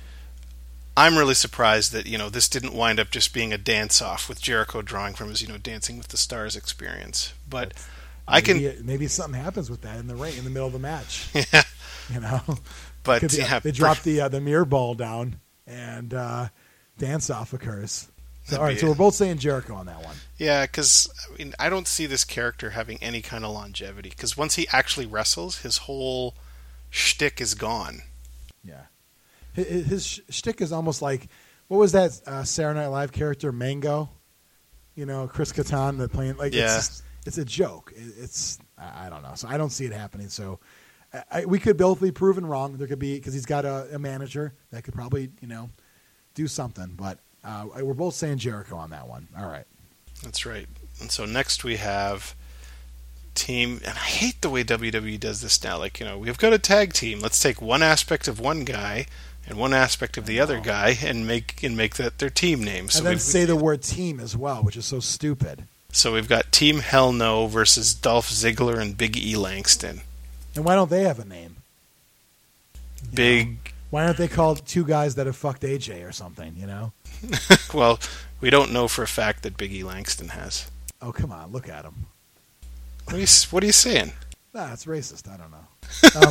I'm really surprised that you know this didn't wind up just being a dance off with Jericho drawing from his you know Dancing with the Stars experience. But That's, I maybe, can maybe something happens with that in the ring in the middle of the match. Yeah, you know, but be, yeah, they drop the uh, the mirror ball down and uh, dance off occurs. So, all right, so we're both saying Jericho on that one. Yeah, because I mean, I don't see this character having any kind of longevity. Because once he actually wrestles, his whole shtick is gone. Yeah, his, his shtick is almost like what was that uh, Saturday Night Live character Mango? You know, Chris Kattan that playing like yeah. it's it's a joke. It, it's I, I don't know. So I don't see it happening. So I, I, we could both be proven wrong. There could be because he's got a, a manager that could probably you know do something, but. Uh, we're both saying Jericho on that one. All right. That's right. And so next we have team, and I hate the way W W E does this now. Like, you know, we've got a tag team. Let's take one aspect of one guy and one aspect of the other guy and make and make that their team name. So and then we've, say the word team as well, which is so stupid. So we've got Team Hell No versus Dolph Ziggler and Big E Langston. And why don't they have a name? You Big. know? Why aren't they called two guys that have fucked A J or something, you know? Well, we don't know for a fact that Big E Langston has. Oh, come on. Look at him. What are you, what are you saying? Nah, it's racist. I don't know.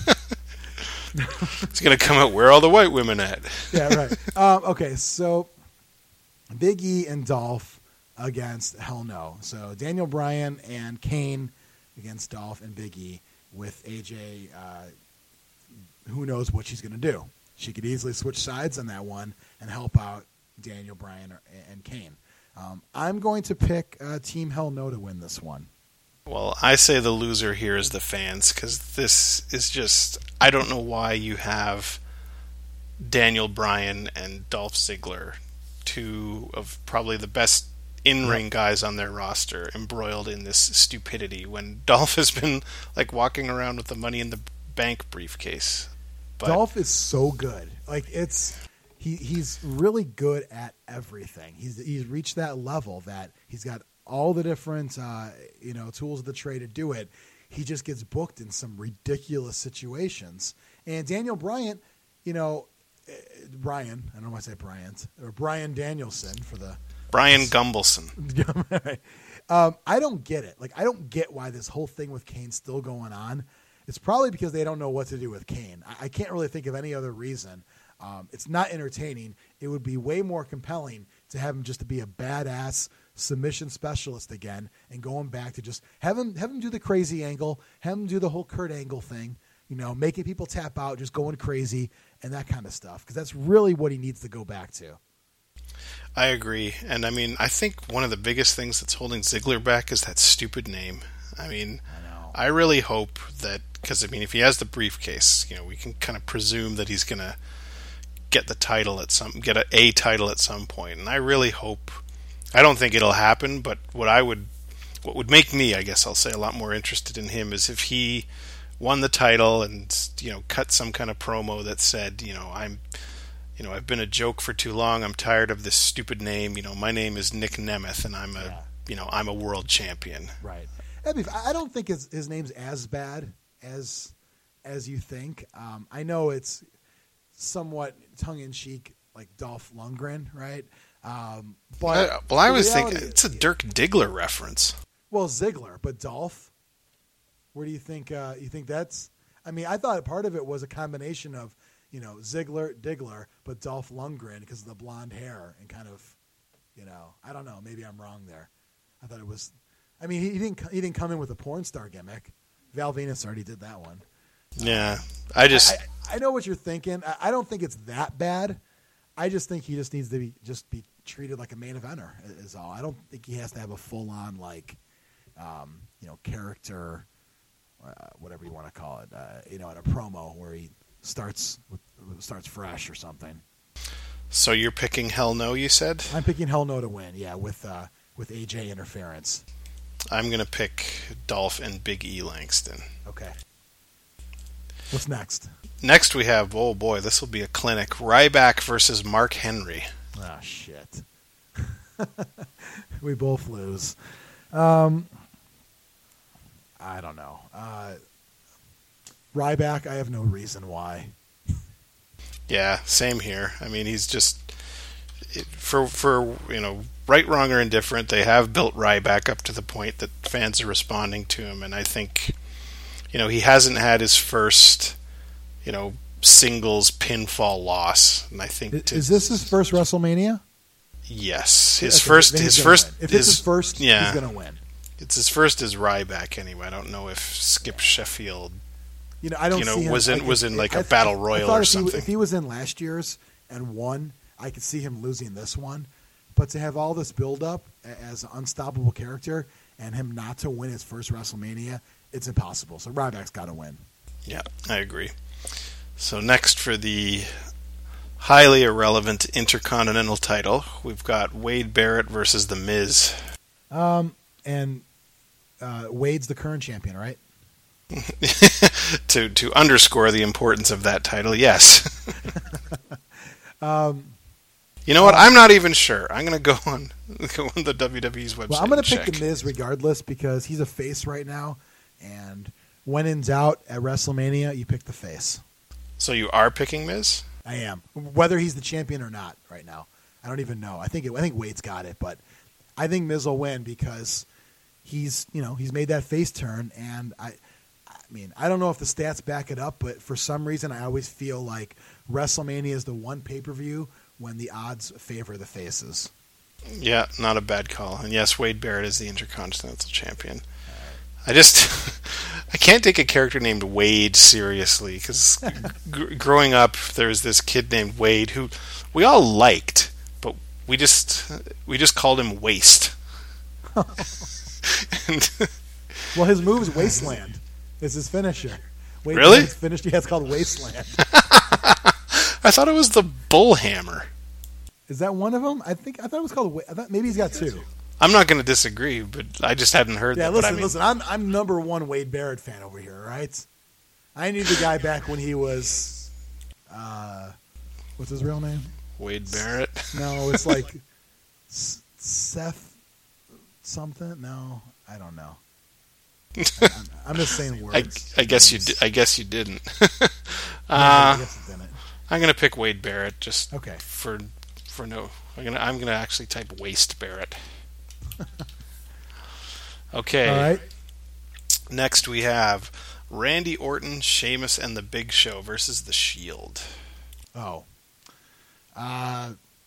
Um, it's going to come out, where are all the white women at? Yeah, right. Um, okay, so Big E and Dolph against Hell No. So Daniel Bryan and Kane against Dolph and Big E with A J. Uh, who knows what she's going to do. She could easily switch sides on that one and help out Daniel Bryan or, and Kane. Um, I'm going to pick uh, Team Hell No to win this one. Well, I say the loser here is the fans, because this is just... I don't know why you have Daniel Bryan and Dolph Ziggler, two of probably the best in-ring guys on their roster, embroiled in this stupidity, when Dolph has been like walking around with the Money in the Bank briefcase. But Dolph is so good. Like it's he he's really good at everything. He's he's reached that level that he's got all the different uh, you know tools of the trade to do it. He just gets booked in some ridiculous situations. And Daniel Bryan, you know, uh, Brian, I don't know why I say Bryant or Brian Danielson for the Brian Gumbelson. um, I don't get it. Like I don't get why this whole thing with Kane's still going on. It's probably because they don't know what to do with Kane. I, I can't really think of any other reason. Um, it's not entertaining. It would be way more compelling to have him just to be a badass submission specialist again and going back to just have him have him do the crazy angle, have him do the whole Kurt Angle thing, you know, making people tap out, just going crazy and that kind of stuff. Because that's really what he needs to go back to. I agree. And I mean, I think one of the biggest things that's holding Ziggler back is that stupid name. I mean, I know. I really hope that, because I mean, if he has the briefcase, you know, we can kind of presume that he's going to get the title at some, get a, a title at some point. And I really hope, I don't think it'll happen, but what I would, what would make me, I guess I'll say, a lot more interested in him is if he won the title and, you know, cut some kind of promo that said, you know, I'm, you know, I've been a joke for too long. I'm tired of this stupid name. You know, my name is Nick Nemeth, and I'm a, yeah. you know, I'm a world champion. Right. I don't think his, his name's as bad as as you think. Um, I know it's somewhat tongue in cheek, like Dolph Lundgren, right? Um, but Uh, well, I the was reality- thinking it's a Dirk Diggler reference. Well, Ziggler, but Dolph. Where do you think? Uh, you think that's? I mean, I thought part of it was a combination of, you know, Ziggler, Diggler, but Dolph Lundgren because of the blonde hair and kind of, you know, I don't know. Maybe I'm wrong there. I thought it was. I mean, he, he didn't. He didn't come in with a porn star gimmick. Val Venus already did that one. Yeah, I just I, I know what you're thinking. I, I don't think it's that bad. I just think he just needs to be just be treated like a main eventer. Is all. I don't think he has to have a full on like, um, you know, character. Uh, whatever you want to call it, uh, you know, at a promo where he starts with, starts fresh or something. So you're picking Hell No, you said? I'm picking Hell No to win, yeah, with uh, with A J interference. I'm going to pick Dolph and Big E Langston. Okay. What's next? Next we have, oh boy, this will be a clinic. Ryback versus Mark Henry. Ah, shit. We both lose. Um, I don't know. Uh, Ryback, I have no reason why. Yeah, same here. I mean, he's just it, for for you know, right, wrong, or indifferent. They have built Ryback up to the point that fans are responding to him, and I think, you know, he hasn't had his first, you know, singles pinfall loss, and I think Is, to, is this his first WrestleMania? yes, his Okay, first, then he's his gonna first, win. If his, it's his first, yeah, he's gonna win. It's his first as Ryback anyway. I don't know if Skip Sheffield, You know, I don't you know, see him, was in like, was if- in like I- a battle I royal thought or if he, something. if he was in last year's and won, I could see him losing this one. But to have all this build up as an unstoppable character and him not to win his first WrestleMania, it's impossible. So Ryback's got to win. Yeah, I agree. So next for the highly irrelevant Intercontinental title, we've got Wade Barrett versus The Miz. Um, and uh, Wade's the current champion, right? to to underscore the importance of that title, yes. um, you know what? I'm not even sure. I'm going to go on go on the W W E's website. well, I'm going and to pick check. The Miz regardless because he's a face right now. And when in doubt at WrestleMania, you pick the face. So you are picking Miz? I am. Whether he's the champion or not right now. I don't even know. I think it, I think Wade's got it, but I think Miz will win because he's, you know, he's made that face turn, and I I mean, I don't know if the stats back it up, but for some reason I always feel like WrestleMania is the one pay-per-view when the odds favor the faces. Yeah, not a bad call. And yes, Wade Barrett is the Intercontinental Champion. I just I can't take a character named Wade seriously because g- growing up there was this kid named Wade who we all liked, but we just we just called him Waste. and, Well, his move is Wasteland. It's his finisher. Wade Really? Barrett's finished. Yeah, it's called Wasteland. I thought it was the Bullhammer. Is that one of them? I think I thought it was called. Wa- I thought maybe he's got two. I'm not going to disagree, but I just hadn't heard Yeah, that. listen, but I mean, listen. I'm I'm number one Wade Barrett fan over here, right? I knew the guy back when he was, uh, what's his real name? Wade Barrett. No, it's like S- Seth something. No, I don't know. I'm, I'm just saying I, words. I guess you. names. Di- I guess you didn't. Yeah, I uh, guess it didn't. I'm going to pick Wade Barrett just Okay. for for no. I'm gonna I'm gonna actually type Waste Barrett. Okay. All right. Next we have Randy Orton, Sheamus, and the Big Show versus the Shield. Oh. Uh,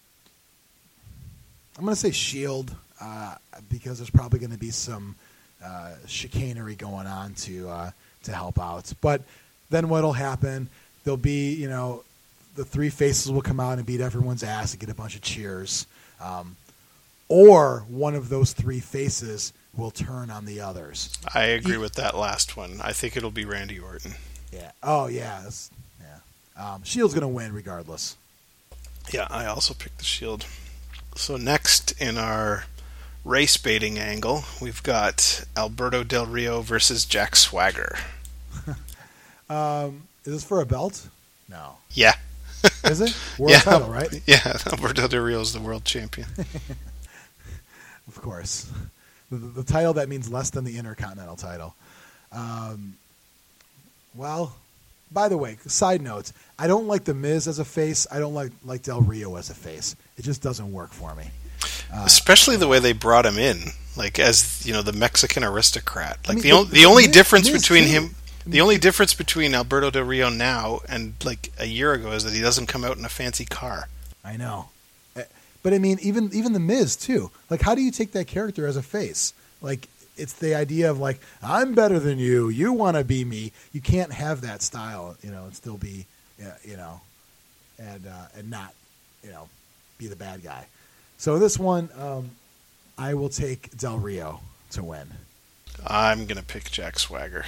I'm going to say Shield uh, because there's probably going to be some uh, chicanery going on to uh, to help out. But then what'll happen? There'll be, you know, the three faces will come out and beat everyone's ass and get a bunch of cheers. Um, or one of those three faces will turn on the others. I agree with that last one. I think it'll be Randy Orton. Yeah. Oh, yeah. That's, yeah. Um, Shield's going to win regardless. Yeah, I also picked the Shield. So next in our race baiting angle, we've got Alberto Del Rio versus Jack Swagger. Um, is this for a belt? No. Yeah. Is it? World yeah. title, right? Yeah, Alberto Del Rio is the world champion. Of course. The, the title that means less than the Intercontinental title. Um, well, by the way, side notes, I don't like The Miz as a face. I don't like, like Del Rio as a face. It just doesn't work for me. Uh, Especially the way they brought him in, like as you know, the Mexican aristocrat. Like I mean, the, o- the- the only Miz- difference Miz between too. him, the only difference between Alberto Del Rio now and like a year ago is that he doesn't come out in a fancy car. I know. Uh, But I mean, even even the Miz too. Like, how do you take that character as a face? Like, it's the idea of like, I'm better than you. You want to be me. You can't have that style, you know, and still be, uh, you know, and uh, and not, you know, be the bad guy. So this one, um, I will take Del Rio to win. I'm gonna pick Jack Swagger,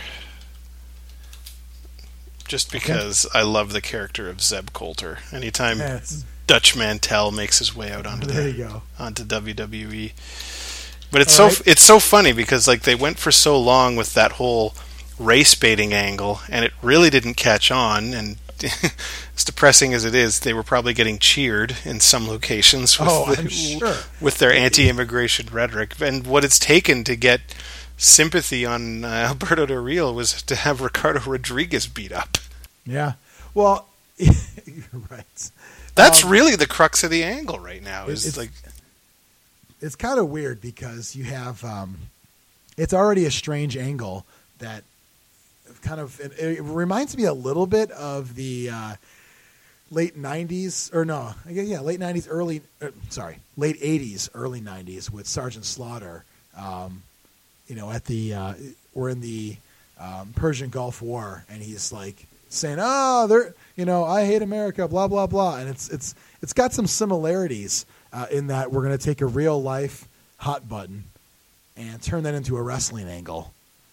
just because I love the character of Zeb Coulter. Anytime Yes. Dutch Mantel makes his way out onto There the, you go. onto W W E. But it's All so right. it's so funny because like they went for so long with that whole race baiting angle, and it really didn't catch on. And as depressing as it is, they were probably getting cheered in some locations with, Oh, the- I'm sure. with their anti-immigration rhetoric. And what it's taken to get sympathy on uh, Alberto Del Rio was to have Ricardo Rodriguez beat up. Yeah. Well, you're right. That's Um, really the crux of the angle right now. Is it's- like. It's kind of weird because you have um, it's already a strange angle that kind of it, it reminds me a little bit of the uh, late nineties or no yeah, yeah late nineties early uh, sorry late eighties early nineties with Sergeant Slaughter. Um, you know, at the uh, we're in the um, Persian Gulf War, and he's like saying, "Oh, they're you know I hate America," blah blah blah, and it's it's it's got some similarities. Uh, in that we're going to take a real life hot button and turn that into a wrestling angle,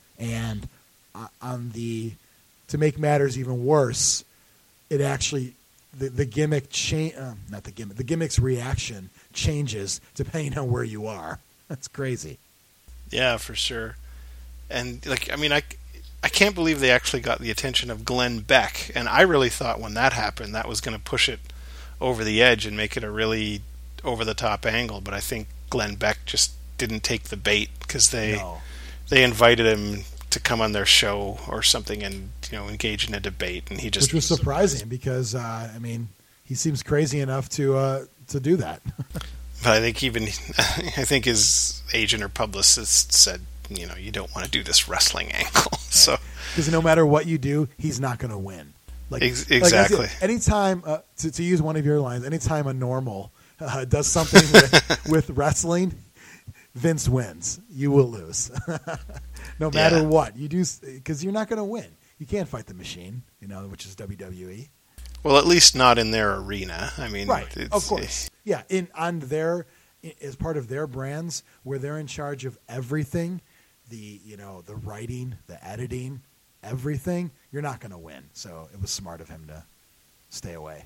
and uh, on the to make matters even worse, it actually the the gimmick change uh, not the gimmick the gimmick's reaction changes depending on where you are. That's crazy. Yeah, for sure. And like, I mean, I, I can't believe they actually got the attention of Glenn Beck, and I really thought when that happened that was going to push it over the edge and make it a really over-the-top angle, but I think Glenn Beck just didn't take the bait because they No. they invited him to come on their show or something and you know engage in a debate, and he just Which was surprising because uh, I mean he seems crazy enough to uh, to do that. But I think even I think his agent or publicist said, you know, you don't want to do this wrestling angle. So Because no matter what you do, he's not going to win. Like Ex- like, that's it. exactly. anytime uh, to to use one of your lines, anytime a normal uh, does something with, with wrestling, Vince wins. You will lose, no matter Yeah. what you do, because you're not going to win. You can't fight the machine, you know, which is W W E. well, at least not in their arena. I mean, Right, it's- of course. Yeah, in on their as part of their brands where they're in charge of everything, the you know the writing, the editing, everything. You're not going to win. So it was smart of him to stay away.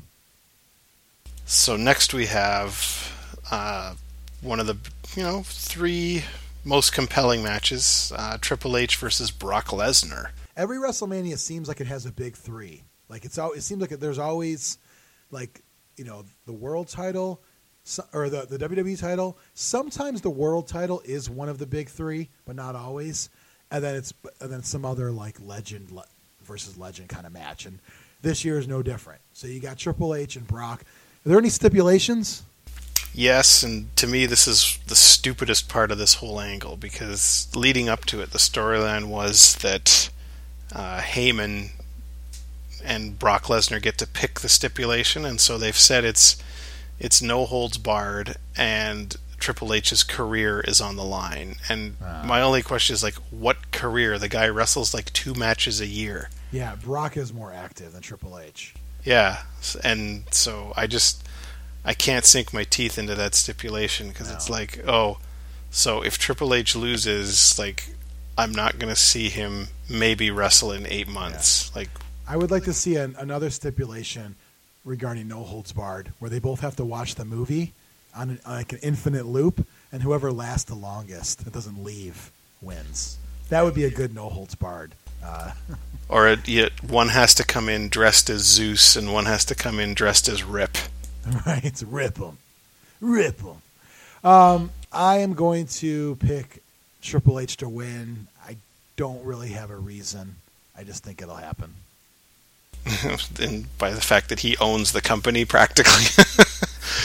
So next we have uh, one of the you know three most compelling matches: uh, Triple H versus Brock Lesnar. Every WrestleMania seems like it has a big three. Like it's al- it seems like there's always like you know the world title so- or the the W W E title. Sometimes the world title is one of the big three, but not always. And then it's and then some other like legend le- versus legend kind of match. And this year is no different. So you got Triple H and Brock. Are there any stipulations? Yes, and to me this is the stupidest part of this whole angle because leading up to it, the storyline was that uh, Heyman and Brock Lesnar get to pick the stipulation, and so they've said it's it's no holds barred, and Triple H's career is on the line. And Ah. my only question is like, what career? The guy wrestles like two matches a year. Yeah, Brock is more active than Triple H. Yeah, s- and so I just I can't sink my teeth into that stipulation because it's No. like, oh, so if Triple H loses, like I'm not going to see him maybe wrestle in eight months. Like, I would like to see an, another stipulation regarding No Holds Barred, where they both have to watch the movie on, an, on like an infinite loop, and whoever lasts the longest that doesn't leave wins. That would be a good No Holds Barred. Uh, or it, yet one has to come in dressed as Zeus and one has to come in dressed as Rip. right? Rip them, rip them. Um, I am going to pick Triple H to win. I don't really have a reason. I just think it'll happen. And by the fact that he owns the company practically.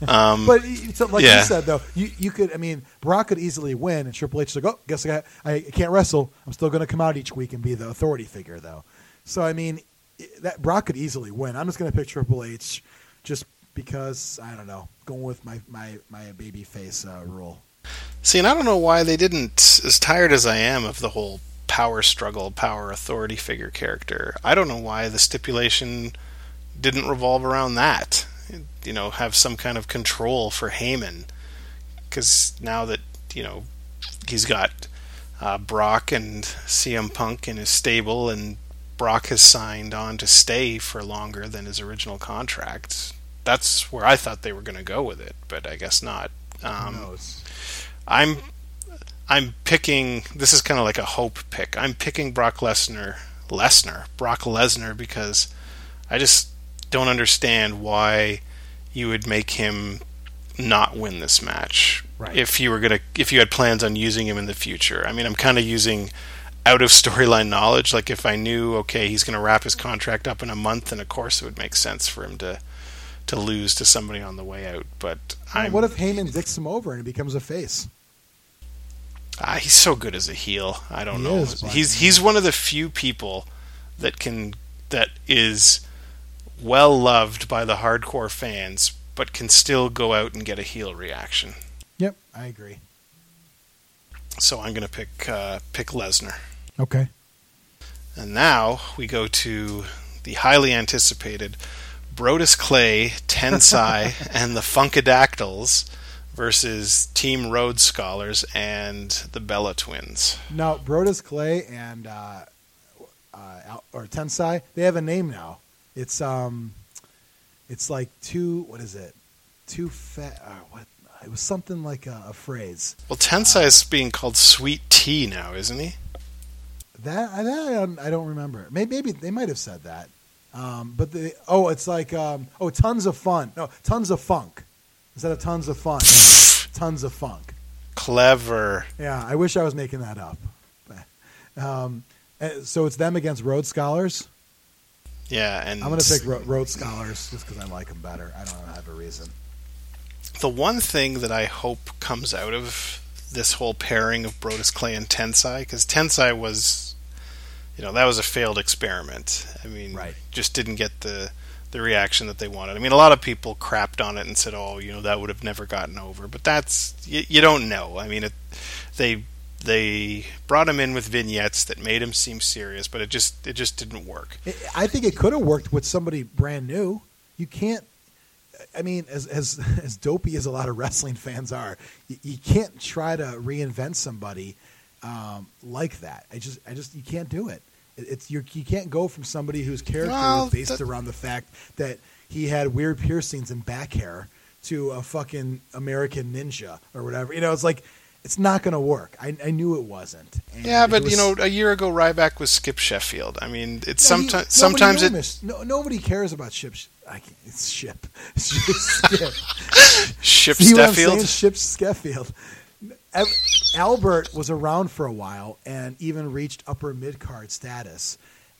Um, But so, like yeah. you said, though, you, you could. I mean, Brock could easily win, and Triple H is like, "Oh, guess I, got, I can't wrestle. I'm still going to come out each week and be the authority figure, though." So, I mean, that Brock could easily win. I'm just going to pick Triple H, just because I don't know, going with my my my baby face uh, rule. See, and I don't know why they didn't. As tired as I am of the whole power struggle, power authority figure character, I don't know why the stipulation didn't revolve around that. You know, have some kind of control for Heyman, because now that, you know, he's got uh, Brock and C M Punk in his stable, and Brock has signed on to stay for longer than his original contract. That's where I thought they were going to go with it, but I guess not. Um, Who knows? I'm I'm picking. This is kind of like a hope pick. I'm picking Brock Lesnar, Lesnar, Brock Lesnar, because I just don't understand why you would make him not win this match. Right. If you were gonna, if you had plans on using him in the future. I mean, I'm kind of using out of storyline knowledge. Like, if I knew, okay, he's going to wrap his contract up in a month, then of course it would make sense for him to to lose to somebody on the way out. But Well, I'm, what if Heyman dicks him over and he becomes a face? Ah, he's so good as a heel. I don't He know. is, but- he's he's one of the few people that can that is well loved by the hardcore fans, but can still go out and get a heel reaction. Yep, I agree. So I'm going to pick uh, pick Lesnar. Okay. And now we go to the highly anticipated Brodus Clay, Tensai, and the Funkadactyls versus Team Rhodes Scholars and the Bella Twins. Now, Brodus Clay and uh, uh, Al- or Tensai, they have a name now. It's um, it's like two. What is it? Two fat. Uh, what? It was something like a, a phrase. Well, Tensai is being called Sweet Tea now, isn't he? That, that I, don't, I don't remember. Maybe, maybe they might have said that. Um, but the oh, it's like um, oh, tons of fun. No, tons of funk instead of tons of fun. Tons of funk. Clever. Yeah, I wish I was making that up. Um, and so it's them against Rhodes Scholars. Yeah, and I'm going to pick Ro- Rhodes Scholars just because I like them better. I don't have a reason. the one thing that I hope comes out of this whole pairing of Brodus Clay and Tensai, because Tensai was, you know, that was a failed experiment. I mean, Right. just didn't get the the reaction that they wanted. I mean, a lot of people crapped on it and said, "Oh, you know, that would have never gotten over." But that's you, you don't know. I mean, it, they they brought him in with vignettes that made him seem serious, but it just it just didn't work. It, I think it could have worked with somebody brand new. You can't. I mean, as as as dopey as a lot of wrestling fans are, you, you can't try to reinvent somebody um, like that. I just, I just, you can't do it. It- It's you're, you can't go from somebody whose character Well, was based that- around the fact that he had weird piercings and back hair to a fucking American ninja or whatever. You know, it's like it's not going to work. I, I knew it wasn't. And Yeah, it but was- you know, a year ago Ryback was Skip Sheffield. I mean, it's No, he- sometimes nobody sometimes knew it him as- no, nobody cares about Ship. I can't, it's Ship. It's just Skip. Ship See what I'm saying? Sheffield. Ship Sheffield. Ev- Albert was around for a while and even reached upper mid card status.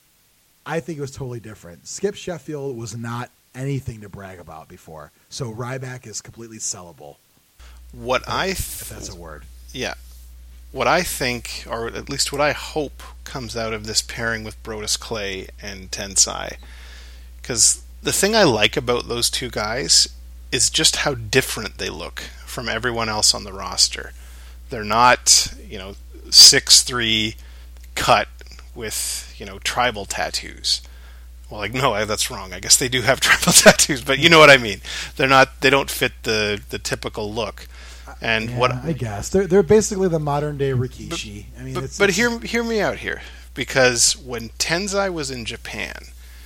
I think it was totally different. Skip Sheffield was not anything to brag about before, so Ryback is completely sellable. What I If that's th- a word. yeah, what I think, or at least what I hope, comes out of this pairing with Brodus Clay and Tensai, because the thing I like about those two guys is just how different they look from everyone else on the roster. They're not, you know, six three cut with, you know, tribal tattoos. Well, like, no, I- that's wrong. I guess they do have tribal tattoos, but you know what I mean. They're not. They don't fit the the typical look. And Yeah, what I guess they're they're basically the modern day Rikishi. I mean, but, it's, but it's- hear hear me out here, because when Tensai was in Japan,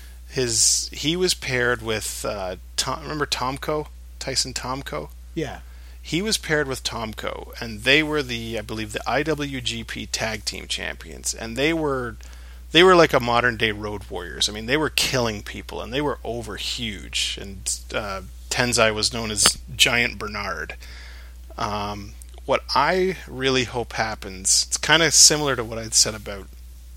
his he was paired with uh, Tom, remember Tomko, Tyson Tomko. yeah, He was paired with Tomko, and they were the I believe the I W G P Tag Team Champions, and they were they were like a modern day Road Warriors. I mean, they were killing people, and they were over huge. And uh, Tensai was known as Giant Bernard. Um, what I really hope happens, it's kind of similar to what I'd said about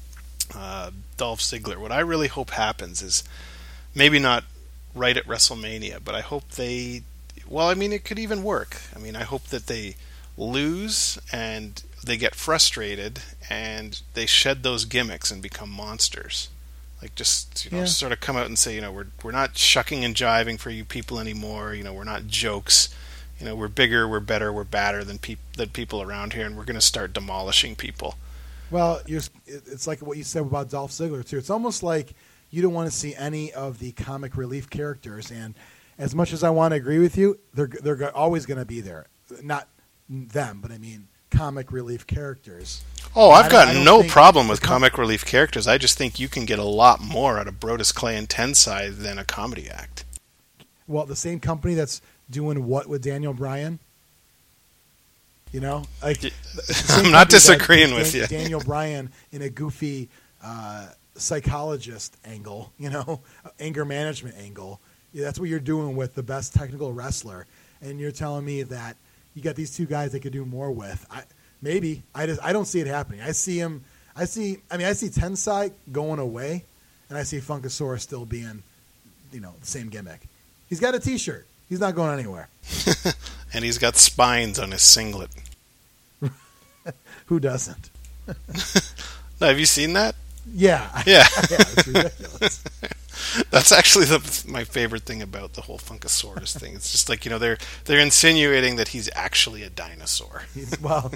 uh, Dolph Ziggler. What I really hope happens is maybe not right at WrestleMania, but I hope they, Well, I mean, it could even work. I mean, I hope that they lose and they get frustrated and they shed those gimmicks and become monsters. Like, just, you know, Yeah. sort of come out and say, you know, we're we're not shucking and jiving for you people anymore. You know, we're not jokes. You know, we're bigger, we're better, we're badder than peop- than people around here, and we're going to start demolishing people. Well, you're, it's like what you said about Dolph Ziggler, too. It's almost like you don't want to see any of the comic relief characters. And as much as I want to agree with you, they're, they're always going to be there. Not them, but I mean comic relief characters. Oh, I've I got don't- I don't no think problem with the com- comic relief characters. I just think you can get a lot more out of Brodus Clay and Tensai than a comedy act. Well, the same company that's doing what with Daniel Bryan? You know? like Y- the same I'm not company that disagreeing did with Dan- you. Daniel Bryan in a goofy uh, psychologist angle, you know, anger management angle. Yeah, that's what you're doing with the best technical wrestler. And you're telling me that you got these two guys they could do more with. I, maybe. I just I don't see it happening. I see him I see I mean I see Tensai going away and I see Funkasaurus still being, you know, the same gimmick. He's got a t-shirt. He's not going anywhere. And he's got spines on his singlet. Who doesn't? Now, have you seen that? Yeah. Yeah. yeah, it's ridiculous. That's actually the, my favorite thing about the whole Funkasaurus thing. It's just like, you know, they're they're insinuating that he's actually a dinosaur. He's, well,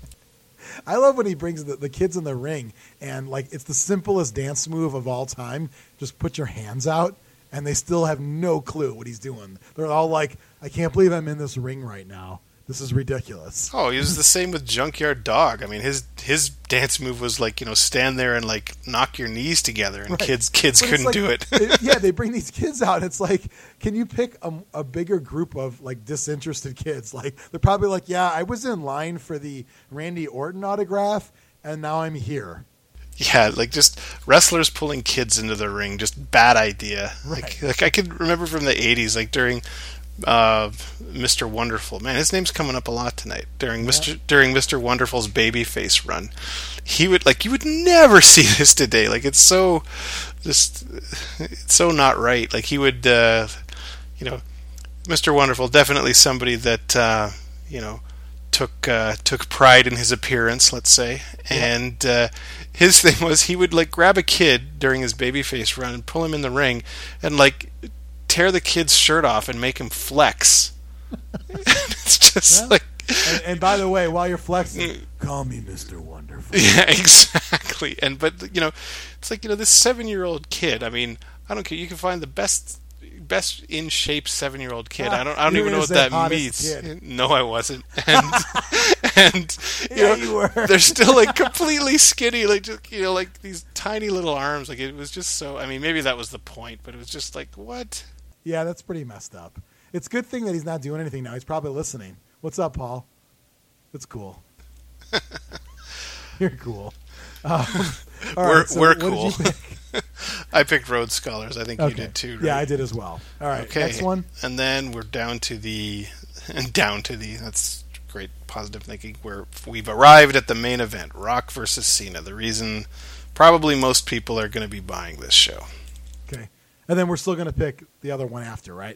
I love when he brings the, the kids in the ring and like it's the simplest dance move of all time. Just put your hands out and they still have no clue what he's doing. They're all like, I can't believe I'm in this ring right now. This is ridiculous. Oh, he was the same with Junkyard Dog. I mean, his his dance move was like, you know, stand there and like knock your knees together, and Right. kids kids But it's couldn't like- do it. it- Yeah, they bring these kids out. It's like, can you pick a, a bigger group of like disinterested kids? Like they're probably like, yeah, I was in line for the Randy Orton autograph, and now I'm here. Yeah, like just wrestlers pulling kids into the ring, just bad idea. Right. Like, like I could remember from the eighties, like during uh, Mister Wonderful. Man, his name's coming up a lot tonight. During Mister during Mister Wonderful's babyface run, he would like you would never see this today. Like it's so just it's so not right. Like he would, uh, you know, Mister Wonderful, definitely somebody that uh, you know took uh, took pride in his appearance, let's say, and uh, his thing was he would like grab a kid during his babyface run and pull him in the ring and like tear the kid's shirt off and make him flex. It's just Yeah. like And, and by the way, while you're flexing, call me Mister Wonderful. yeah, exactly. And but you know, it's like you know this seven-year-old kid. I mean, I don't care. You can find the best. Best in shape seven year old kid. I don't. I don't You even were know what the that hottest means. kid. No, I wasn't. And and you Yeah, know, you were. they're still like completely skinny, like just, you know, like these tiny little arms. Like it was just so. I mean, maybe that was the point, but it was just like what? Yeah, that's pretty messed up. It's a good thing that he's not doing anything now. He's probably listening. What's up, Paul? It's cool. You're cool. Um, all We're right, so we're what did cool. you pick? I picked Rhodes Scholars. I think you Okay. did too. Right? Yeah, I did as well. All right, Okay. next one. And then we're down to the down to the. That's great positive thinking. Where we've arrived at the main event: Rock versus Cena. The reason probably most people are going to be buying this show. Okay, and then we're still going to pick the other one after, right?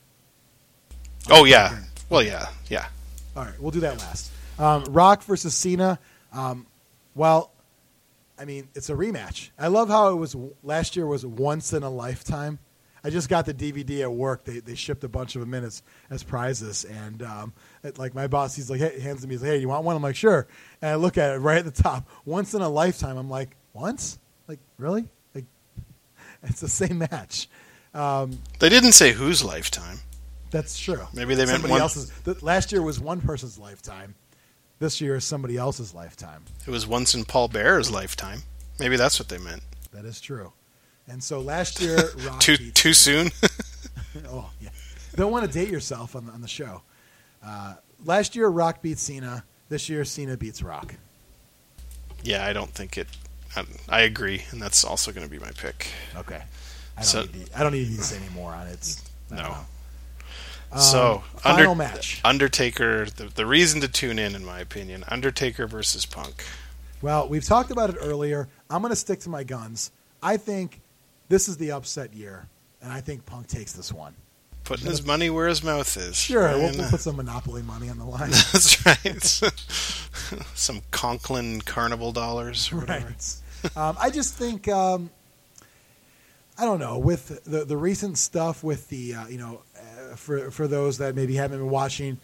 Oh yeah. Well yeah yeah. All right, we'll do that last. Um, Rock versus Cena. Um, well, I mean, it's a rematch. I love how it was last year was once in a lifetime. I just got the D V D at work. They they shipped a bunch of them in as, as prizes, and um, it, like my boss, he's like, hey, hands to me, he's like, hey, you want one? I'm like, sure. And I look at it right at the top, once in a lifetime. I'm like, once? Like really? Like it's the same match. Um, They didn't say whose lifetime. that's true. Maybe they meant somebody one- else's. The, last year was one person's lifetime. This year is somebody else's lifetime. It was once in Paul Bearer's lifetime. Maybe that's what they meant. That is true. And so last year, Rock Too beat too soon. Oh, yeah. Don't want to date yourself on the, on the show. Uh, last year, Rock beat Cena. This year, Cena beats Rock. Yeah, I don't think it. I, I agree, and that's also going to be my pick. Okay. I don't, So- need, to, I don't need to say any more on it. It's, I don't No. know. So, Um, final Under- match. Undertaker, the, the reason to tune in, in my opinion, Undertaker versus Punk. Well, we've talked about it earlier. I'm going to stick to my guns. I think this is the upset year, and I think Punk takes this one. Putting his money where his mouth is. Sure, we'll, And, we'll put some Monopoly money on the line. That's right. Some Conklin Carnival dollars or whatever. Right. um, I just think, um, I don't know, with the the recent stuff with the, uh, you know, uh, for for those that maybe haven't been watching,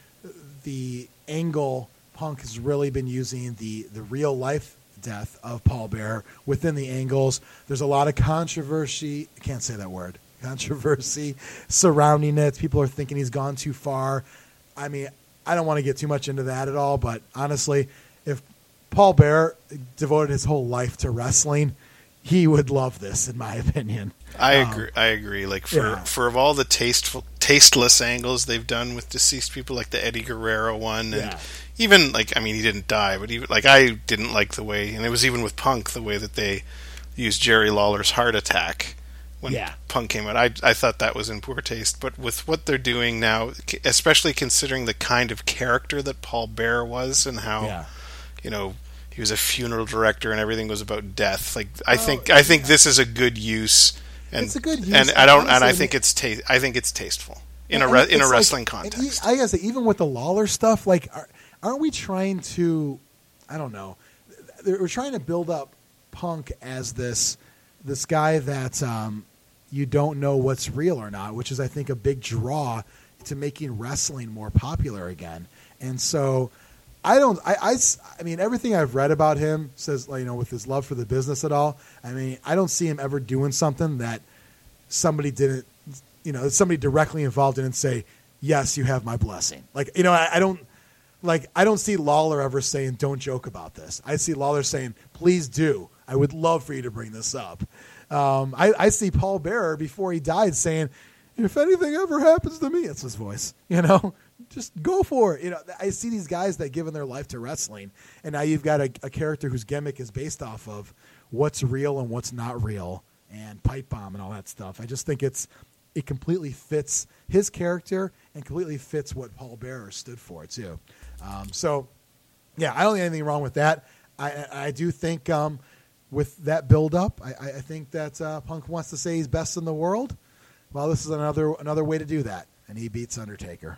the angle Punk has really been using the, the real life death of Paul Bearer within the angles. There's a lot of controversy. I can't say that word. Controversy surrounding it. People are thinking he's gone too far. I mean, I don't want to get too much into that at all, but honestly, if Paul Bearer devoted his whole life to wrestling, he would love this, in my opinion. I Um, agree. I agree. Like for yeah. for of all the tasteful, tasteless angles they've done with deceased people, like the Eddie Guerrero one, and Yeah. even like I mean, he didn't die, but even like I didn't like the way, and it was even with Punk the way that they used Jerry Lawler's heart attack when Yeah. Punk came out. I I thought that was in poor taste. But with what they're doing now, especially considering the kind of character that Paul Bearer was, and how Yeah. you know. He was a funeral director, and everything was about death. Like I Oh, think, I think yeah. this is a good use, and It's a good use, and I don't, and I honestly, think it's ta- I think it's tasteful in And a re- it's in a like- wrestling and context. e- I gotta say, even with the Lawler stuff, like, are, aren't we trying to? I don't know. We're trying to build up Punk as this this guy that um, you don't know what's real or not, which is, I think, a big draw to making wrestling more popular again. And so, I don't. I, I, I mean, everything I've read about him says, like, you know, with his love for the business at all. I mean, I don't see him ever doing something that somebody didn't, you know, somebody directly involved in and say, yes, you have my blessing. Like, you know, I, I don't, like, I don't see Lawler ever saying, don't joke about this. I see Lawler saying, please do. I would love for you to bring this up. Um, I, I see Paul Bearer before he died saying, if anything ever happens to me, it's his voice, you know, just go for it. You know, I see these guys that given their life to wrestling, and now you've got a, a character whose gimmick is based off of what's real and what's not real, and pipe bomb and all that stuff. I just think it's it completely fits his character and completely fits what Paul Bearer stood for too. Um, so, yeah, I don't think anything wrong with that. I I do think um, with that build up, I, I think that uh, Punk wants to say he's best in the world. Well, this is another another way to do that, and he beats Undertaker.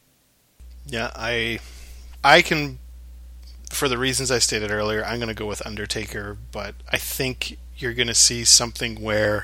Yeah, I I can, for the reasons I stated earlier, I'm going to go with Undertaker, but I think you're going to see something where,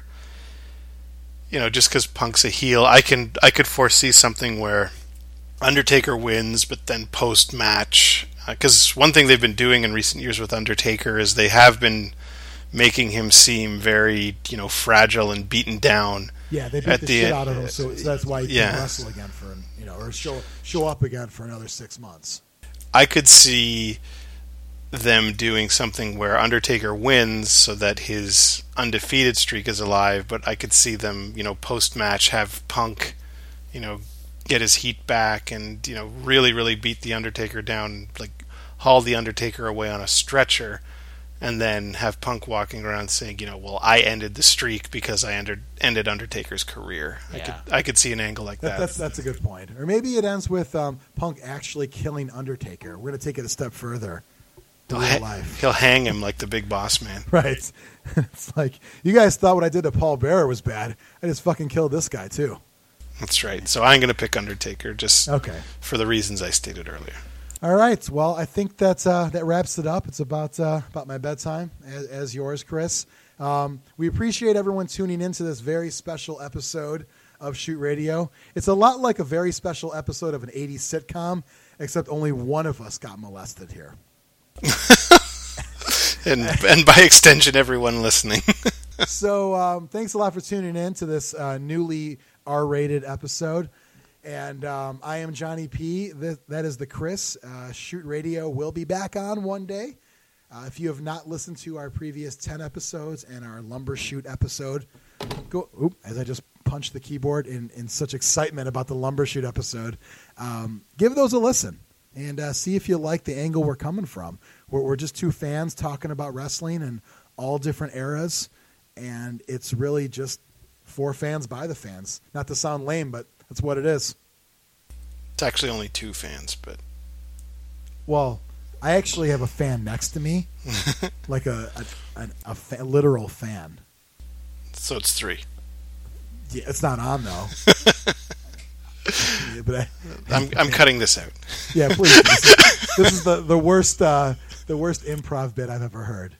you know, just because Punk's a heel, I can I could foresee something where Undertaker wins, but then post match, because uh, one thing they've been doing in recent years with Undertaker is they have been making him seem very, you know, fragile and beaten down. Yeah, they beat at the, the shit end. out of him, so, so that's why he Yeah. can wrestle again for, you know, or show show up again for another six months. I could see them doing something where Undertaker wins so that his undefeated streak is alive, but I could see them, you know, post-match have Punk, you know, get his heat back and, you know, really, really beat the Undertaker down, like haul the Undertaker away on a stretcher, and then have Punk walking around saying, you know, well, I ended the streak because I ended ended Undertaker's career. I Yeah. could I could see an angle like That, that. that's that's a good point. Or maybe it ends with um, Punk actually killing Undertaker. We're going to take it a step further. To He'll, real ha- life. he'll hang him like the Big Boss Man. Right. It's like, you guys thought what I did to Paul Bearer was bad. I just fucking killed this guy, too. That's right. So I'm going to pick Undertaker just Okay. for the reasons I stated earlier. All right. Well, I think that uh, that wraps it up. It's about uh, about my bedtime, as, as yours, Chris. Um, we appreciate everyone tuning into this very special episode of Shoot Radio. It's a lot like a very special episode of an eighties sitcom, except only one of us got molested here. and and by extension, everyone listening. So um, thanks a lot for tuning in to this uh, newly R-rated episode. And um, I am Johnny P. Th- that is the Chris. Uh, Shoot Radio will be back on one day. Uh, if you have not listened to our previous ten episodes and our Lumber Shoot episode, go. Oop, as I just punched the keyboard in, in such excitement about the Lumber Shoot episode, um, give those a listen and uh, see if you like the angle we're coming from. We're, we're just two fans talking about wrestling in all different eras, and it's really just for fans by the fans. Not to sound lame, but that's what it is. It's actually only two fans, but Well, I actually have a fan next to me, like a a, a, a fa- literal fan. so it's three. Yeah, it's not on though. Yeah, but I, I'm I'm cutting this out. Yeah, please. This is, this is the the worst uh, the worst improv bit I've ever heard.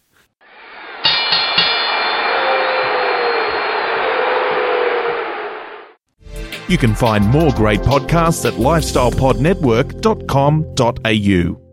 You can find more great podcasts at lifestyle pod network dot com dot a u.